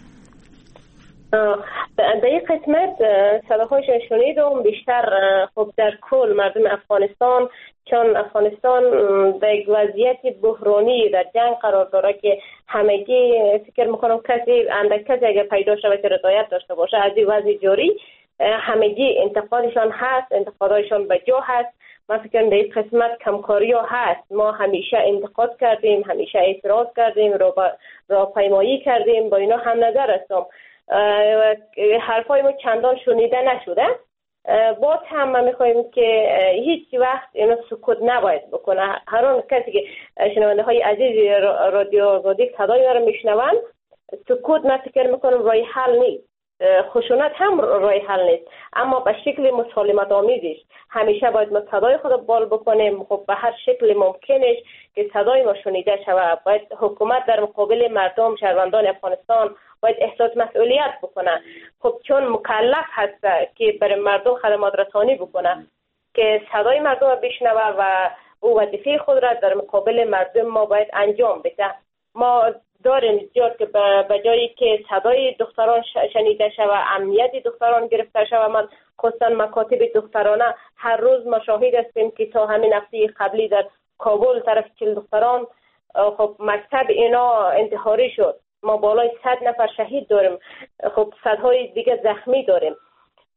در این قسمت صداهایشون شنیدم بیشتر خب در کل مردم افغانستان، چون افغانستان در یک وضعیت بحرانی در جنگ قرار داره که همگی فکر میکنم کسی اگر پیدا شود که رضایت داشته باشه از این وضع جاری همگی انتقادشان هست، انتقادایشان به جا هست. ما فکر در این قسمت کمکاری ها هست. ما همیشه انتقاد کردیم، همیشه اعتراض کردیم، راهپیمایی کردیم، با اینا هم نظر هستم. حرفای ما چندان شنیده نشده. باز هم ما میخوایم که هیچ وقت اینا سکوت نباید بکنه. هر اون کسی که شنونده های عزیز رادیو آزادی صدای ما رو میشنون، سکوت من فکر میکنم راه حل نیست، خشونت هم راه حل نیست، اما به شکل مسالمت آمیزش همیشه باید ما صدای خود بال بکنیم. خب به هر شکل ممکنش که صدای ما شنیده شود. باید حکومت در مقابل مردم شهروندان افغانستان باید احساس مسئولیت بکنه. خب چون مکلف هست که برای مردم خدمات رسانی بکنه که صدای مردم رو بشنوه و او وظیفه خود را در مقابل مردم ما باید انجام بده. ما داریم جات که به جایی که صدای دختران شنیده شود، امنیت دختران گرفته شود. من خصوصا مکاتب دخترانه هر روز ما شاهد هستیم که تا همین هفته قبلی در کابل طرف 40 دختران خب مکتب اینا انتحاری شد. ما بالای 100 نفر شهید داریم، خب صدهای دیگه زخمی داریم.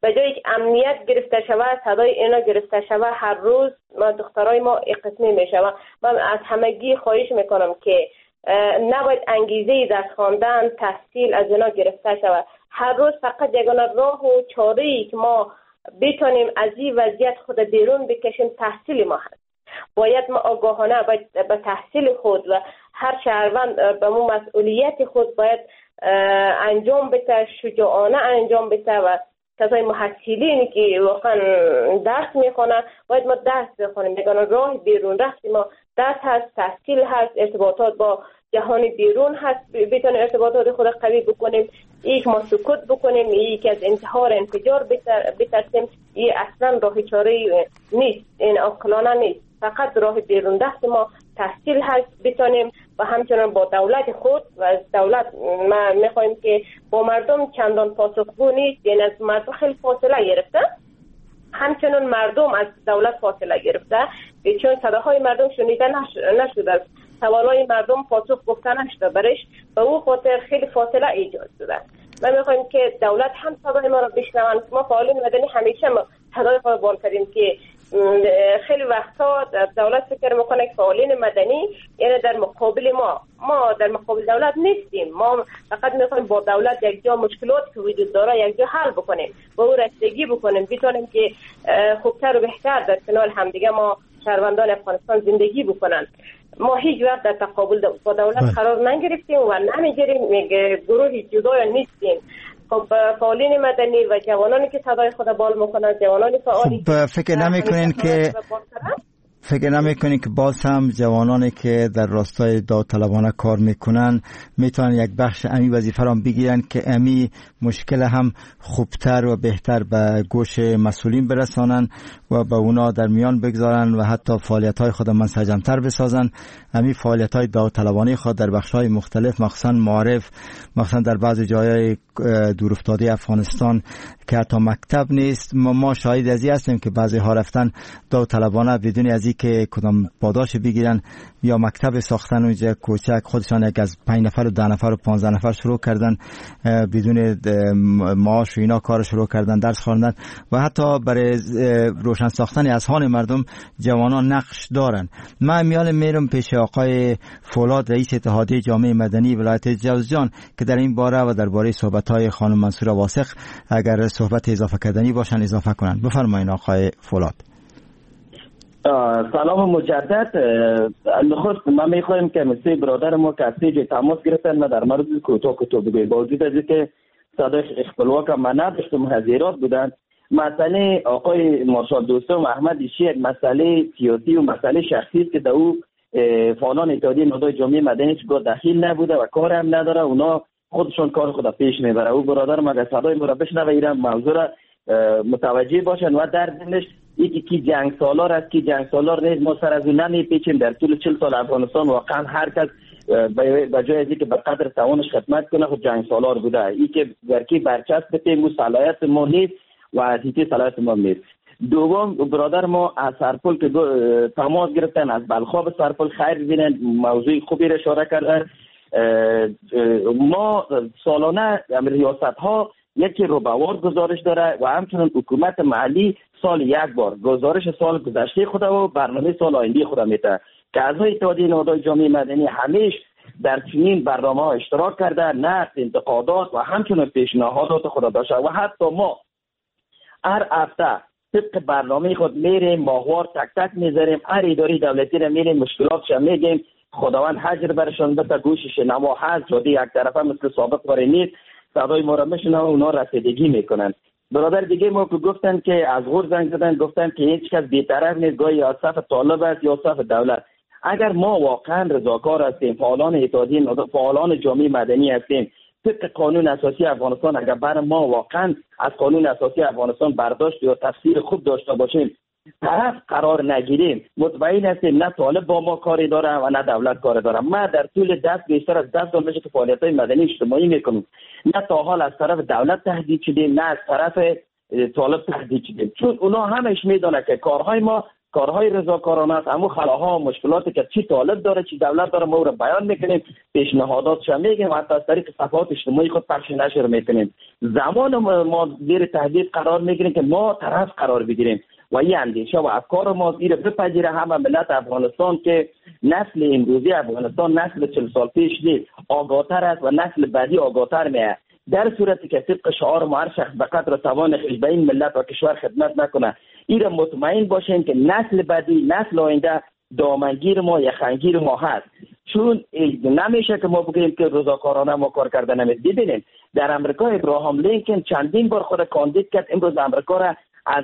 به جایی که امنیت گرفته شود، صدای اینا گرفته شود، هر روز ما دخترای ما اقسمی میشود. من از همگی خواهش میکنم که نباید انگیزه درس خواندن، تحصیل از اینا گرفته شود. هر روز فقط یگانه راه و چاره‌ای که ما بتونیم از این وضعیت خود بیرون بکشیم تحصیل ما هست. باید ما آگاهانه باید به تحصیل خود و هر شهروند به مو مسئولیت خود باید انجام بده، شجاعانه انجام بده و کسای محصلینی که واقعا درس میخونن باید ما درس بخونیم. یگانه راه بیرون رفت ما درس هست، تحصیل هست، ارتباطات با جهان بیرون هست، بتونیم ارتباطات خود قوی بکنیم. یک ما سکوت بکنیم، یک از انتحار انفجار بترسیم، این اصلا راه چاره نیست، این عاقلانه نیست. فقط راه بیرون رفت ما تحصیل هست بتونیم و همچنان با دولت خود و از دولت ما میخوایم که با مردم چندان پاسخگو نیست، یعنی از مردم خیلی فاصله گرفته، همچنان مردم از دولت فاصله گرفته چون صداهای مردم شنیده نشده، سوالای مردم پاسخ گفته نشده، برش به او خاطر خیلی فاصله ایجاد شده. ما میخوایم که دولت هم صدای ما را بشنوند. ما فعالین مدنی همیشه صدای خود بلند کردیم که خیلی وقتا دولت فکر میکنه که فعالین مدنی یعنی در مقابل ما در مقابل دولت نیستیم. ما فقط میخوایم با دولت یک جا مشکلات که وجود داره یک جا حل بکنیم، با او رسیدگی بکنیم، بتونیم که خوبتر و بهتر در کنار همدیگه ما شهروندان افغانستان زندگی بکنن. ما هیچ وقت در تقابل با دولت قرار نگرفتیم و نمیگیریم، گروه جدا نیستیم. خب فعالین مدنی و جوانانی که صدای خود بال میکنن، جوانانی فعالی فکر نمیکنین که باز هم جوانانی که در راستای داوطلبانه کار میکنن میتونن یک بخش امی وظیفه را بگیرن که امی مشکل هم خوبتر و بهتر به گوش مسئولین برسانن و به اونا در میان بگذارن و حتی فعالیت‌های خود منسجم‌تر بسازن. امی فعالیت‌های داوطلبانه خود در بخش‌های مختلف، مخصوصا معارف، مخصوصا در بعضی جایهای دورافتاده افغانستان که حتی مکتب نیست، ما شاهد از این هستیم که بعضی ها رفتن داوطلبانه بدون از اینکه کدام پاداش بگیرن یا مکتب ساختن اونجا کوچک خودشان، یک از 5 نفر و 10 نفر و 15 نفر شروع کردن، بدون معاش و اینا کار شروع کردن، درس خواندن و حتی برای روشن ساختن اذهان مردم جوانان نقش دارن. من میرم پیش آقای فولاد، رئیس اتحادیه جامعه مدنی ولایت جوزجان، که در این باره و درباره صحبت‌های خانم منصوره واسق اگر صحبت اضافه کردنی باشن اضافه کنن. بفرمایید آقای فولاد. سلام مجدد. نخست من میخوایم که مثل برادر ما که از تماس گرفتن ما در مورد کوتاه بگویم، با وجود از اینکه صدای اختلاف من نداشتم، حضیرات بودن. مسئله آقای مارشال دوستم احمد شیر مسئله سیاسی و مسئله شخصی است که در او فعالان اتحادیه نهادهای جامعه مدنی چگاه دخیل نبوده و کار هم نداره، اونا خودشون کار خود پیش میبره. او برادر ما اگر صدای ما را بشنوه ایران موضوع را متوجه باشن و در ذهنش یکی کی جنگ سالار است کی جنگ سالار نیست. ما سر از اون نمیپیچیم. در طول 40 سال افغانستان واقعا هر کس به جای از اینکه به قدر توانش خدمت کنه خود جنگ سالار بوده. این که درکی برچسب بتیم صلاحیت ما نیست و حقیقی صلاحیت ما نیست. دوم برادر ما از سرپل که تماس گرفتن از بلخاب سرپل خیر ببینن، موضوع خوبی را اشاره کردن. ما سالانه ریاست ها یکی روبوار گزارش داره و همچنین حکومت محلی سال یک بار گزارش سال گذشته خود و برنامه سال آینده خود میده که اعضای اتحادیه نهادهای جامعه مدنی همیشه در چنین برنامه ها اشتراک کرده، نقد، انتقادات و همچنین پیشنهادات خود داشته و حتی ما هر هفته طبق برنامه خود میریم ماهوار تک تک میذاریم، هر اداره دولتی را میریم مشکلاتش میگیم، خداوند حجر برشان بده، گوش شنوا هست، جدی یک طرفه مثل سابق کاری نیست، صدای ما را میشنن و اونا رسیدگی میکنن. برادر دیگه ما که گفتن که از غور زنگ زدن، گفتن که هیچ کس بی‌طرف نیست، گاهی یا صف طالب است یا صف دولت. اگر ما واقعا رضاکار هستیم، فعالان اتحادیه، فعالان جامعه مدنی هستیم، طبق قانون اساسی افغانستان اگر بر ما واقعا از قانون اساسی افغانستان برداشت یا تفسیر خوب داشته باشیم، طرف قرار نگیریم، مطمئن هستیم نه طالب با ما کاری داره و نه دولت کاری داره. ما در طول بیشتر از 10 سال میشه که فعالیت‌های مدنی اجتماعی میکنیم، نه تا حال از طرف دولت تهدید شدیم نه از طرف طالب تهدید شدیم، چون اونا همش میدونه که کارهای ما کارهای رضاکارانه است. اما خلاها و مشکلاتی که چی طالب داره چی دولت داره ما رو بیان میکنیم، پیشنهاداتش میگیم و حتی از طریق صفحات اجتماعی خود پخش نشر میکنیم. زمان ما زیر تهدید قرار میگیریم که ما طرف قرار بگیریم و این اندیشه و افکار ما زیر بپذیره همه ملت افغانستان که نسل امروزی افغانستان نسل 40 سال پیش نیست، آگاه‌تر است و نسل بعدی آگاه‌تر میه. در صورتی که طبق شعار ما هر شخص به قدر توان خویش به این ملت و کشور خدمت نکنه، این مطمئن باشین که نسل بعدی نسل آینده دامنگیر ما یخنگیر ما هست. چون نمیشه که ما بگیم که رضاکارانه ما کار کرده نمید. ببینید در امریکا ابراهام لینکن چندین بار خود کاندید کرد، امروز امریکا را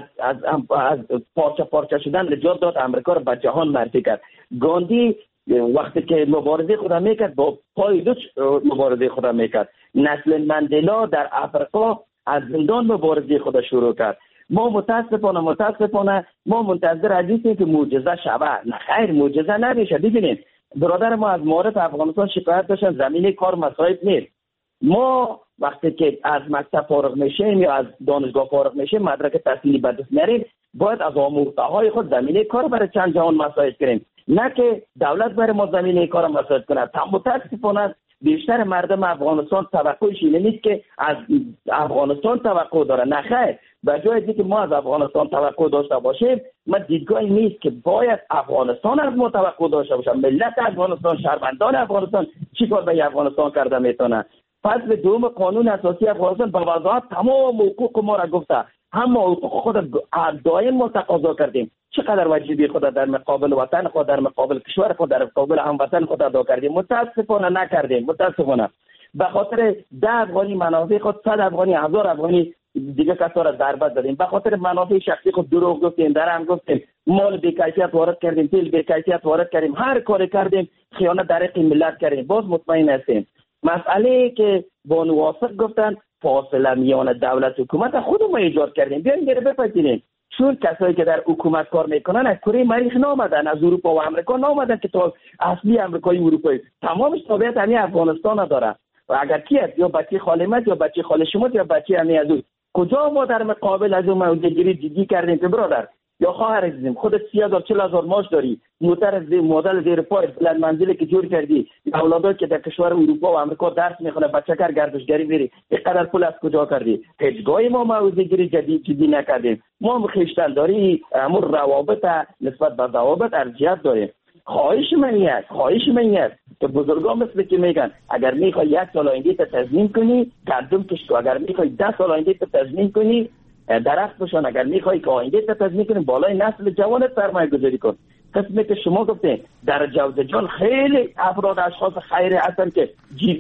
از پارچه پارچه شدن نجات داد، امریکا را به جهان معرفی کرد. گاندی وقتی که مبارزه خود میکرد با پای دوش مبارزه خود میکرد. نسل مندلا در افریقا از زندان مبارزه خود شروع کرد. ما متاسفانه ما منتظر هستیم که معجزه شوه. نه خیر، معجزه نمیشه. ببینید برادر ما از معارف افغانستان شکایت داشتن زمینه کار مساعد نیست. ما وقتی که از مکتب فارغ میشیم یا از دانشگاه فارغ میشیم مدرک تحصیلی به دست میاریم، باید از آموخته های خود زمینه کار برای چند جهان مساعد کنیم، نه که دولت برای ما زمینه کار مساعد کنه. متاسفانه بیشتر مردم افغانستان توقعش اینه نیست که از افغانستان توقع داره. نه خیر، به جای اینکه ما از افغانستان توقع داشته باشیم، ما دیدگاهی نیست که باید افغانستان از ما توقع داشته باشه. ملت افغانستان، شهروندان افغانستان چیکار به افغانستان کرده میتونه؟ فصل دوم قانون اساسی افغانستان به وضاحت تمام حقوق ما را گفته. هم حقوق خود دائم ما تقاضا کردیم. چقدر واجبی خود در مقابل وطن خود، در مقابل کشور خود، در مقابل هموطن خود ادا کردیم. متاسفانه نکردیم. متاسفانه به خاطر 10 افغانی منافع خود 100 افغانی 1000 افغانی دیگه کسا را ضربت دادیم. به خاطر منافع شخصی خود دروغ گفتیم، درهم گفتیم، مال بی‌کیفیت وارد کردیم، تیل بی‌کیفیت وارد کردیم، هر کاری کردیم، خیانت در حق ملت کردیم. باز مطمئن هستیم. مسئله که بانو واسق گفتن فاصله میان دولت و حکومت خود ما ایجاد کردیم. بیاین دیگه بپذیریم. چون کسایی که در حکومت کار میکنن از کره مریخ نامدن، از اروپا و آمریکا نامدن که تا اصلی آمریکایی اروپایی تمامش تابعیت همین افغانستان داره. و اگر کیت یا بچه خالمت یا بچه خال شما یا بچه همین از اون، کجا ما در مقابل از اون موجودگیری جدی کردیم که برادر یا خواهر عزیزم خودت 30,000 40,000 ماش داری، مدل زیر پای بلند منزلی که جور کردی، اولادات که در کشور اروپا و آمریکا درس میخونه، بچه‌کار گردشگری میری، اینقدر پول از کجا کردی؟ هیچگاهی ما موضوعگیری جدی نکردیم. ما خویشتن داری امور روابط نسبت به ضوابط ارجحیت داریم. خواهش من است که بزرگان مثل که میگن اگر میخوای 1 سال آینده تا تضمین کنی گندم کشت، اگر میخوای 10 سال آینده تا تضمین کنی درخت بشان، اگر میخوای که آینده تا تضمین کنی بالای نسل جوانت سرمایه گذاری کن. قسمی که شما گفتین در جوزه جان خیلی افراد اشخاص خیری هستن که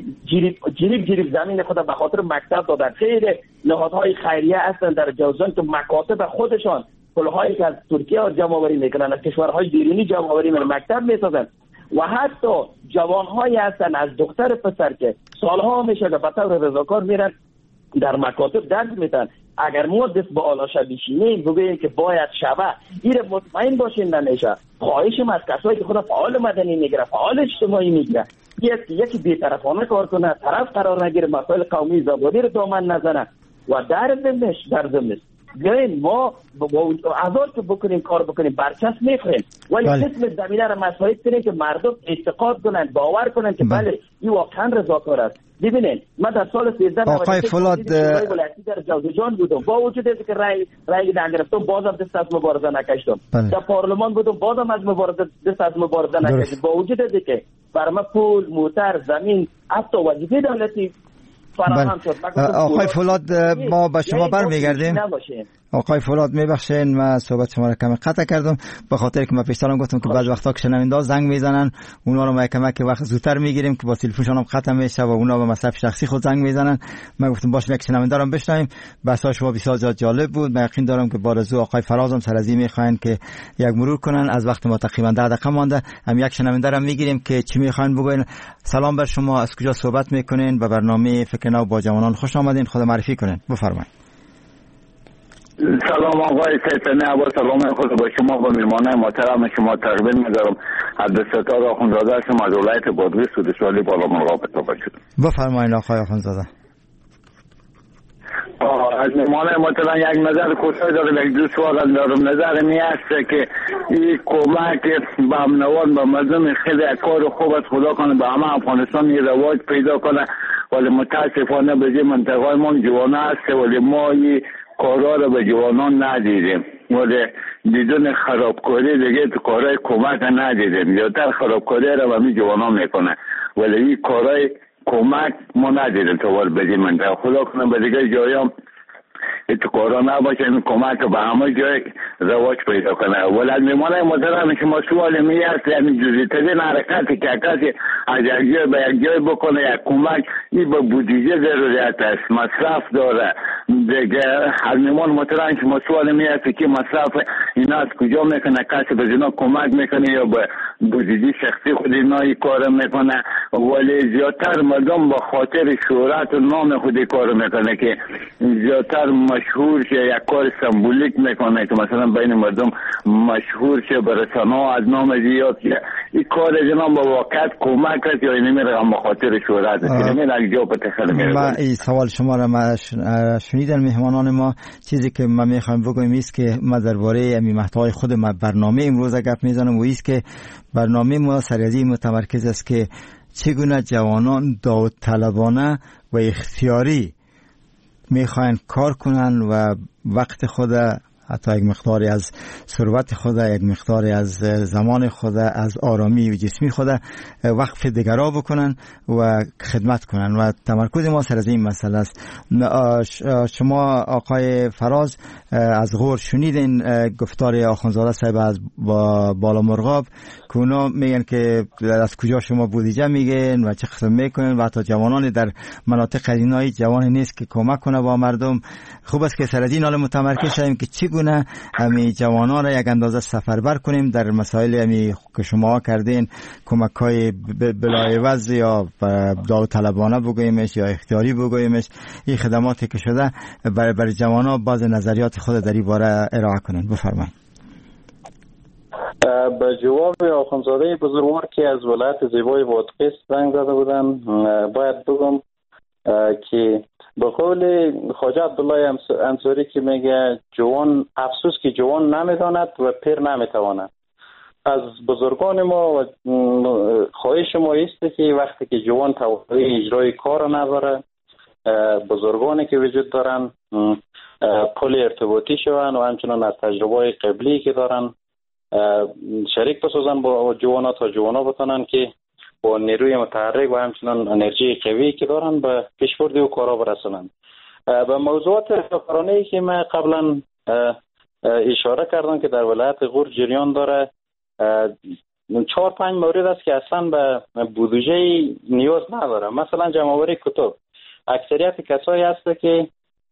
جریب زمین خود به خاطر مکتب دادن. خیلی نهادهای خیریه هستن در جوزه جان که مکاتب خودشان پولهایی که از ترکیه جمع‌آوری میکنن، از کشورهای بیرونی جمع‌آوری میکنن، مکتب میسازن. و حتی جوانهایی هستن از دختر پسر که سالها میشه که به طور رضاکار میرن در مکاتب درس میدن. اگر ما دست با آلاشه بشینیم بگوییم که باید شوه، این مطمئن باشین نمیشه. خواهشم از کسایی که خود فعال مدنی میگیره، فعال اجتماعی میگیره، یکی بی‌طرفانه کار کنه، طرف قرار نگیره، مسائل قومی زبانی رو دامن نزنه و در ضمنش بیاین ما با ازار که بکنیم کار بکنیم برچسب میخوریم، ولی قسم زمینه رو مساعد کنیم که مردم اعتقاد کنن، باور کنن که بله این واقعا رضاکار است. ببینید من در سال 1393 فولاد ولایتی در جوزجان بودم، با وجود اینکه رأی نگرفتم بازم دست از مبارزه نکشیدم. در پارلمان بودم بازم از مبارزه دست از مبارزه نکشیدم، با وجود اینکه برام پول، موتر، زمین، حتی وظیفه دولتی فراهم شد. آقای فولاد ما به شما برمیگردیم. آقای فولاد میبخشین من صحبت شما را کمی قطع کردم به خاطر که من پیشترم گفتم که بعض وقتا که شنونده زنگ میزنن اونا رو ما کمک وقت زودتر میگیریم که با تلفنشون هم ختم میشه و اونا به مصرف شخصی خود زنگ میزنن. من گفتم باشه یک شنونده رو بشنویم. بحث شما بسیار زیاد جالب بود. من یقین دارم که با رضا آقای فراز هم سر از این میخواین که یک مرور کنن. از وقت ما تقریبا 10 دقیقه مونده. هم یک شنونده رو میگیریم که چی میخواین بگوین. سلام بر شما، از کجا صحبت میکنین؟ به برنامه فکر نو با جوانان خوش آمدین. خود معرفی کنین، بفرمایید. سلام آقای سیفنه، با سلام خود با شما و میلمانه محترم شما تقبل می‌دارم. عبدالستار آخوندزاده هستم از ولایت بادغیس سودسوالی بالا مرغاب باشید. بفرمایید آقای آخوندزاده. از میمانه مثلا یک نظر کوتاه دارم، یک دو سوال دارم. نظر می است که این کمک به امنوان به مردم خیلی کار خوب است، خدا کنه به همه افغانستان این رواج پیدا کنه، ولی متاسفانه به این منطقه ما جوانه است ولی ما این کارا رو به جوانان ندیدیم، ولی بدون خرابکاری دیگه تو کارهای کمک ندیدیم. زیادتر خرابکاری رو همین جوانان میکنه ولی این کارهای کمک ما ندیدیم تو ولی به این منطقه. خدا کنه به دیگه جایام تو کارا نباشه، این کمک به همه جای رواج پیدا کنه. ولی از میمانه محترم شما سوال می است، یعنی جزئی‌ترین حرکتی که کسی از یک جای به یک جای بکنه یک کمک، این به بودجه ضرورت است، مصرف داره دیگه. از میمانه محترم شما سوال می است که مصرف اینا از کجا میکنه، کسی به اینا کمک میکنه یا به بودجه شخصی خود اینا این کار میکنه. ولی زیادتر مردم با خاطر شهرت و نام خود کار میکنه که زیادتر مشهور شه، یک کار سمبولیک میکنه که مثلا بین مردم مشهور شه، به رسانه‌ها از نام زیاد شه. این کار جناب با واقعیت کمک است یا اینمی رقم مخاطر شهرت است؟ اینمی از جا پتخل میره. من این سوال شما را شنیدن مهمانان ما. چیزی که من میخوایم بگویم است که ما درباره این محتوای خود ما برنامه امروز گپ میزنم و است که برنامه ما سریعی متمرکز است که چگونه جوانان داوطلبانه و اختیاری میخواین کار کنن و وقت خود، حتی یک مقداری از ثروت خود، یک مقداری از زمان خود، از آرامی و جسمی خود وقف دیگرها بکنن و خدمت کنن و تمرکز ما سر از این مسئله است. شما آقای فراز از غور شنیدین گفتار آخوندزاده صاحب از بالا مرغاب که اونا میگن که از کجا شما بودجه میگین و چه قسم میکنین و حتی جوانان در مناطق اینایی جوانی نیست که کمک کنه با مردم. خوب است که سر از این حال متمرکز شدیم که چگونه همین جوانان را یک اندازه سفربر کنیم در مسائل همی که شما کردین، کمک های بلایوز یا داوطلبانه بگویمش یا اختیاری بگویمش، این خدماتی که شده برای جوانان باز نظریات خود در این باره ارائه کنن. بفرمایید. به جواب آخوندزاده بزرگوار که از ولایت زیبای بادغیس زنگ زده بودن باید بگم که به قول خواجه عبدالله انصاری که میگه جوان افسوس که جوان نمیداند و پیر نمیتواند. از بزرگان ما خواهش ما است که وقتی که جوان توانایی اجرای کار نداره، بزرگانی که وجود دارن پل ارتباطی شوند و همچنان از تجربه قبلی که دارن شریک بسازن با جوانا تا جوانا بتونن که با نیروی متحرک و همچنان انرژی قوی که دارن به پیشبرد و کارا برسونن. به موضوعات سفرانه‌ای که من قبلا اشاره کردم که در ولایت غور جریان داره، 4-5 مورد است که اصلا به بودجه نیاز نداره. مثلا جمع‌آوری کتاب، اکثریت کسایی هست که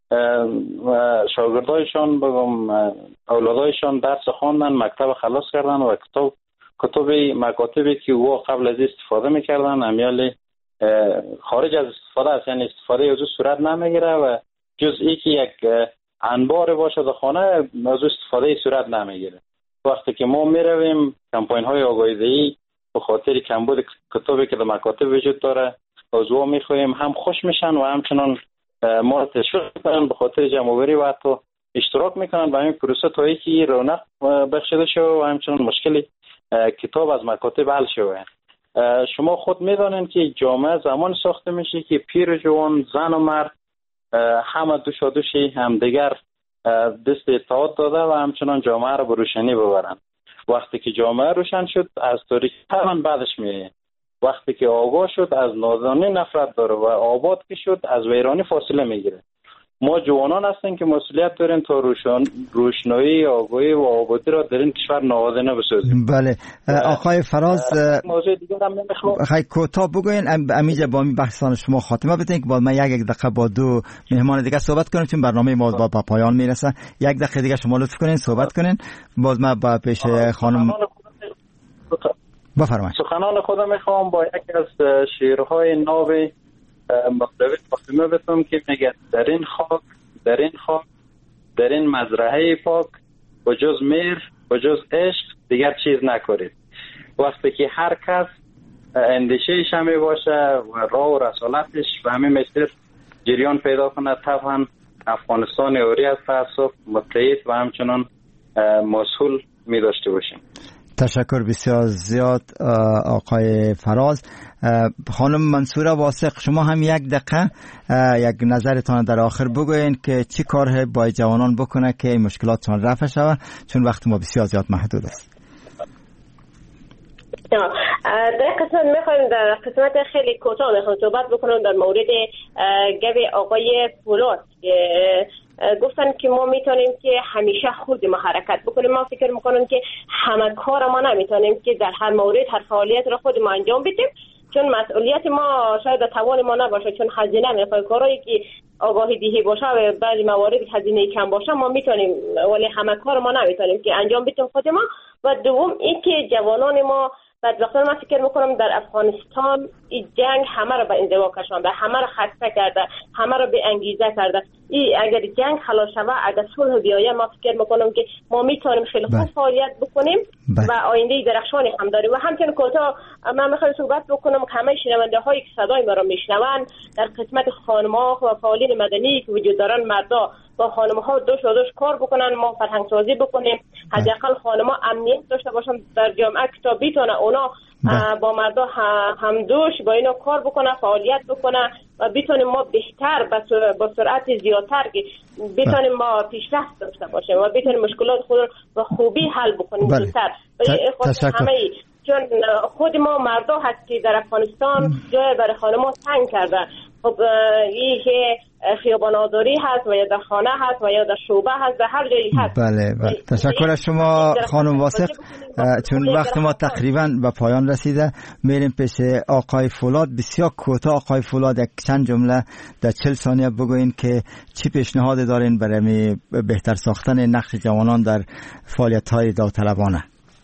شاگردایشان بگم اولادایشان درس خواندن، مکتب خلاص کردن و مکاتبی که او قبل از استفاده میکردن امیال خارج از استفاده است، یعنی استفاده از صورت نمیگیره و جز ای که یک انبار باشه در خانه از استفاده صورت نمیگیره. وقتی که ما میرویم کمپاین های آگاهی‌دهی به خاطر کمبود کتابی که در مکاتب وجود داره از او میخوایم، هم خوش میشن و همچنان ما تشویق میکنن به خاطر جمع‌آوری و حتی اشتراک میکنن به این پروسه تا اینکه رونق بخشیده شده و همچنان مشکل کتاب از مکاتب حل شده. شما خود میدانید که جامعه زمان ساخته میشه که پیر و جوان، زن و مرد همه دوشادوشی همدیگر دست اطاعت داده و همچنان جامعه رو به روشنی ببرن. وقتی که جامعه روشن شد از تاریکی طبعا بعدش میه. وقتی که آگاه شد از نادانی نفرت داره و آباد که شد از ویرانی فاصله میگیره. ما جوانان هستیم که مسئولیت داریم تا روشنایی، آگاهی و آبادی را در این کشور نهادینه بسازیم. بله آقای فراز، موضوع دیگر هم نمیخوام خیلی کوتاه بگوین امیجا با بحثان شما خاتمه بدین که بعد من یک دقیقه با دو مهمان دیگه صحبت کنیم چون برنامه ما با پایان میرسه. یک دقیقه دیگه شما لطف کنین صحبت کنین، باز من با پیش خانم بفرمایید. سخنان خودم میخوام با یک از شعرهای ناب مطلبی خاتمه بدم که میگه در این خاک در این مزرعه پاک و جز میر و جز عشق دیگر چیز نکنید. وقتی که هر کس اندیشه‌اش می باشه و راه و رسالتش به همین مسیر جریان پیدا کنه، طبعا افغانستان عاری از تعصب، متحد و همچنان مسئول می داشته باشیم. تشکر بسیار زیاد آقای فراز. خانم منصوره واثق، شما هم یک دقیقه یک نظرتان در آخر بگوین که چی کار باید جوانان بکنه که مشکلاتشان رفع شود، چون وقت ما بسیار زیاد محدود است. در قسمت میخوایم در قسمت خیلی کوتاه میخوایم صحبت بکنم در مورد گوی آقای فولاد که گفتن که ما میتونیم که همیشه خود ما حرکت بکنیم. ما فکر میکنم که همه کار ما نمیتونیم که در هر مورد هر فعالیت را خود ما انجام بدیم، چون مسئولیت ما شاید توان ما نباشه، چون هزینه میخواد کارهایی که آگاهی دهی باشه و بعضی موارد هزینه کم باشه ما میتونیم، ولی همه کار ما نمیتونیم که انجام بدیم خود ما. و دوم این که جوانان ما بدبختانه من فکر میکنم در افغانستان این جنگ همه را به انزوا کشانده، همه را خسته کرده، همه را به انگیزه کرده. اگر جنگ خلاص شود، اگر صلح بیاید، ما فکر میکنم که ما میتونیم خیلی خوب فعالیت بکنیم و آینده درخشانی هم داریم. و همچنین کوتاه من میخوام صحبت بکنم که همه شنونده هایی که صدای ما را میشنوند در قسمت خانم‌ها و فعالین مدنی که وجود دارن، مردا با خانم‌ها دوش کار بکنن، ما فرهنگ سازی بکنیم، حداقل خانم‌ها امنیت داشته باشن در جامعه که تا بتونه اونا با مردا هم دوش با اینا کار بکنه، فعالیت بکنه و بتونیم ما بهتر با سرعت زیادتر که بتونیم ما پیشرفت داشته باشیم و بتونیم مشکلات خود رو به خوبی حل بکنیم زودتر. همه چون خود ما مردا هست که در افغانستان جای برای خانم‌ها تنگ کردن. خب این که خیابان آزاری هست و یا در خانه هست و یا در شعبه هست، در هر جایی هست. بله. تشکر از شما خانم واثق. چون وقت ما تقریبا به پایان رسیده، میریم پیش آقای فولاد. بسیار کوتاه آقای فولاد، یک چند جمله در 40 ثانیه بگوین که چی پیشنهاد دارین برای بهتر ساختن نقش جوانان در فعالیت‌های داوطلبانه.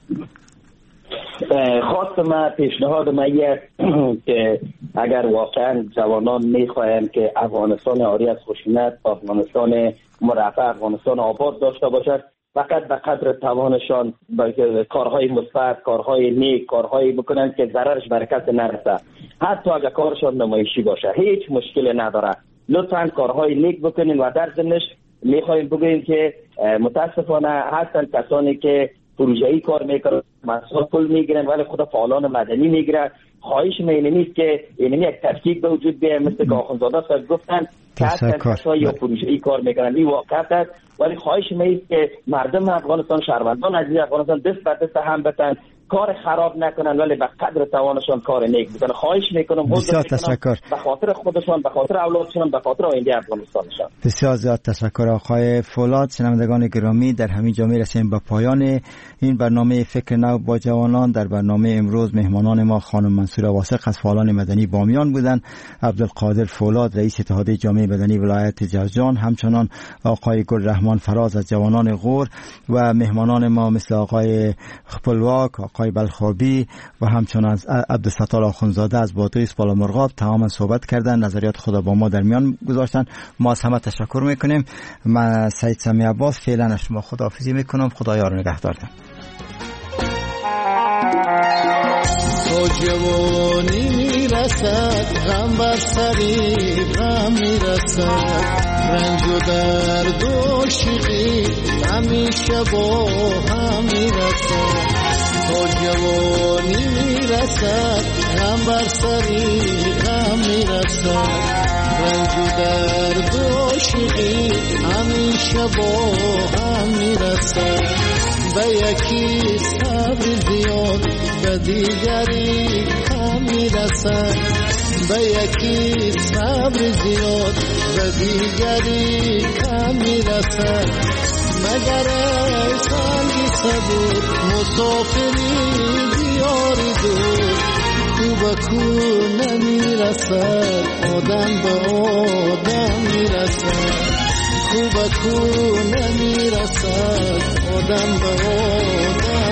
خواست من پیشنهاد من که اگر واقعا جوانان میخواهند که افغانستان عاری از خشونت، افغانستان مرفه، افغانستان آباد داشته باشد، فقط به قدر توانشان کارهای مثبت، کارهای نیک، کارهایی بکنن که ضررش بر کسی نرسه. حتی اگر کارشان نمایشی باشه هیچ مشکلی نداره. لطفاً کارهای نیک بکنین. و در ضمنش میخوایم بگوییم که متاسفانه هستن کسانی که پروژه‌ای کار میکنن، مسئول پول میگیرن ولی خود فعالان مدنی میگیرن. خواهش من اینه نیست که اینه یک تفکیک به وجود بیاید، مثل که آخوندزاده صاحب گفتن که کسایی یا پروژه‌ای کار میکنن. این واقعیت است، ولی خواهش من است که مردم افغانستان، شهروندان عزیز افغانستان دست به دست هم بتن، کار خراب نکنن ولی به قدر توانشان کار نیک بکنن. خواهش میکنم بسیار تشکر به خاطر خودشان، به خاطر اولادشان، به خاطر آینده افغانستانشان. بسیار زیاد تشکر آقای فولاد. شنوندگان گرامی، در همین جا میرسیم به پایان این برنامه فکر نو با جوانان. در برنامه امروز مهمانان ما خانم منصوره واثق از فعالان مدنی بامیان بودند، عبدالقادر فولاد رئیس اتحادیه جامعه مدنی ولایت جوزجان، همچنان آقای گلرحمان فراز از جوانان غور و مهمانان ما مثل آقای خپلواک، آقای بلخابی و همچنان از عبدالستار آخوندزاده از بادغیس بالامرغاب تماما صحبت کردن، نظریات خود با ما در میان گذاشتن. ما از همه تشکر میکنیم. من سعید سمی عباس فعلا از شما خداحافظی میکنم. خدا یار و نگهدارتون. تو جوانی میرسد، غم بر سری غم میرسد، رنج و درد و شیقی همیشه با هم میرسد. تو جوانی میرسد، غم بر سری غم میرسد، رنج و درد و شیقی همیشه با هم میرسد. به یکی صبر زیاد به دیگری کم میرسد، به یکی صبر زیاد به دیگری کم میرسد. مگر ای سنگی صبور مسافری دیاری دور، کو به کو نمیرسد آدم به آدم میرسد، کو به کو نمیرسد آدم به آدم